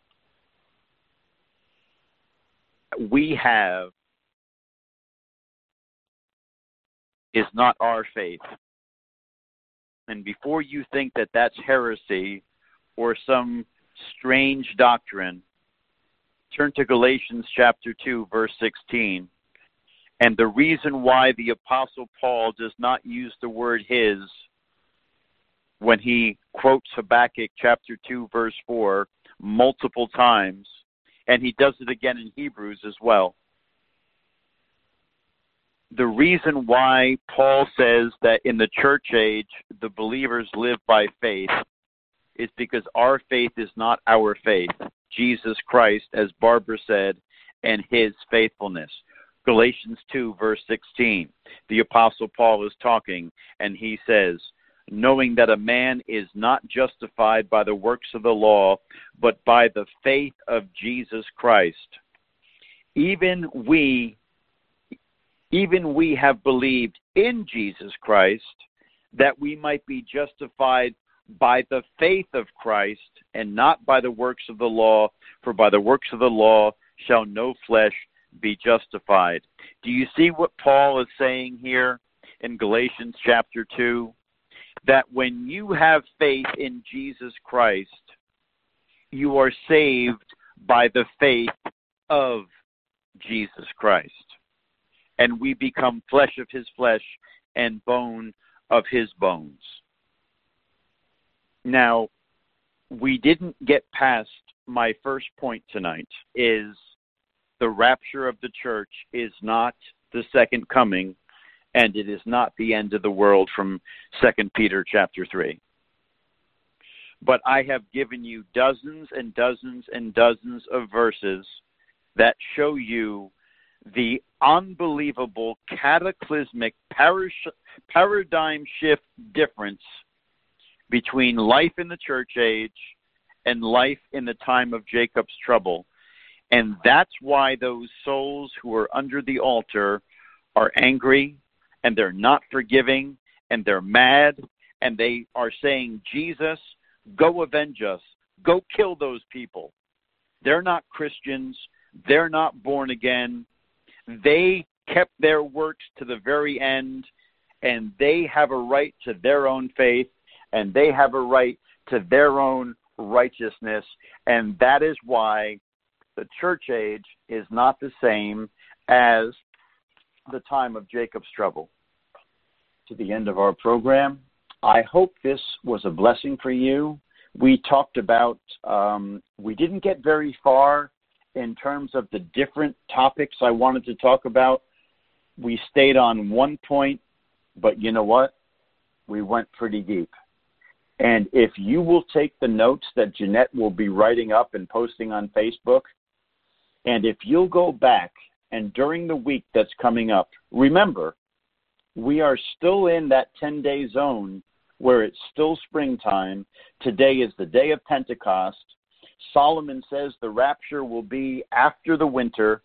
We have is not our faith. And before you think that that's heresy or some strange doctrine, turn to Galatians chapter 2, verse 16. And the reason why the Apostle Paul does not use the word his when he quotes Habakkuk chapter 2, verse 4 multiple times, and he does it again in Hebrews as well. The reason why Paul says that in the church age the believers live by faith is because our faith is not our faith. Jesus Christ, as Barbara said, and his faithfulness. Galatians 2, verse 16. The Apostle Paul is talking, and he says, knowing that a man is not justified by the works of the law, but by the faith of Jesus Christ. Even we have believed in Jesus Christ, that we might be justified by the faith of Christ, and not by the works of the law, for by the works of the law shall no flesh be justified. Do you see what Paul is saying here in Galatians chapter 2? That when you have faith in Jesus Christ, you are saved by the faith of Jesus Christ. And we become flesh of his flesh and bone of his bones. Now, we didn't get past my first point tonight, is the rapture of the church is not the second coming, and it is not the end of the world from 2 Peter chapter 3. But I have given you dozens and dozens and dozens of verses that show you the unbelievable cataclysmic paradigm shift difference between life in the church age and life in the time of Jacob's trouble. And that's why those souls who are under the altar are angry, and they're not forgiving, and they're mad, and they are saying, Jesus, go avenge us. Go kill those people. They're not Christians. They're not born again. They kept their works to the very end, and they have a right to their own faith, and they have a right to their own righteousness, and that is why the church age is not the same as the time of Jacob's trouble. To the end of our program, I hope this was a blessing for you. We talked about, we didn't get very far in terms of the different topics I wanted to talk about. We stayed on one point, but you know what? We went pretty deep. And if you will take the notes that Jeanette will be writing up and posting on Facebook, and if you'll go back and during the week that's coming up, remember, we are still in that 10-day zone where it's still springtime. Today is the day of Pentecost. Solomon says the rapture will be after the winter.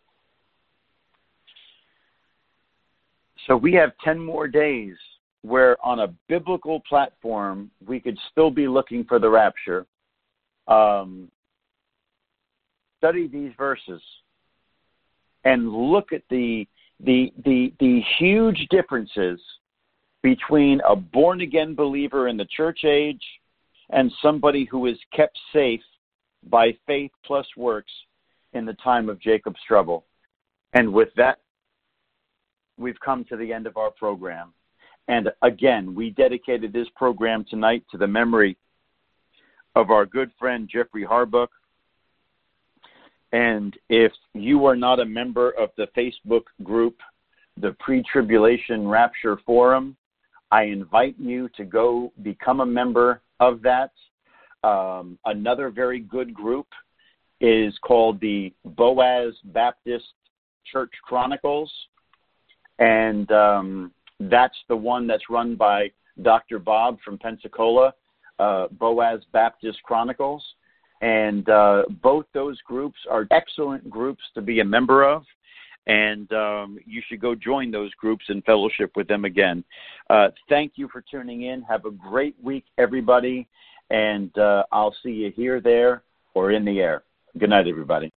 So we have 10 more days where on a biblical platform we could still be looking for the rapture. Study these verses and look at the huge differences between a born-again believer in the church age and somebody who is kept safe by faith plus works in the time of Jacob's trouble. And with that, we've come to the end of our program. And again, we dedicated this program tonight to the memory of our good friend Jeffrey Harbuck. And if you are not a member of the Facebook group, the Pre-Tribulation Rapture Forum, I invite you to go become a member of that. Another very good group is called the Boaz Baptist Church Chronicles. And that's the one that's run by Dr. Bob from Pensacola, Boaz Baptist Chronicles. And both those groups are excellent groups to be a member of. And you should go join those groups and fellowship with them again. Thank you for tuning in. Have a great week, everybody. And I'll see you here, there, or in the air. Good night, everybody.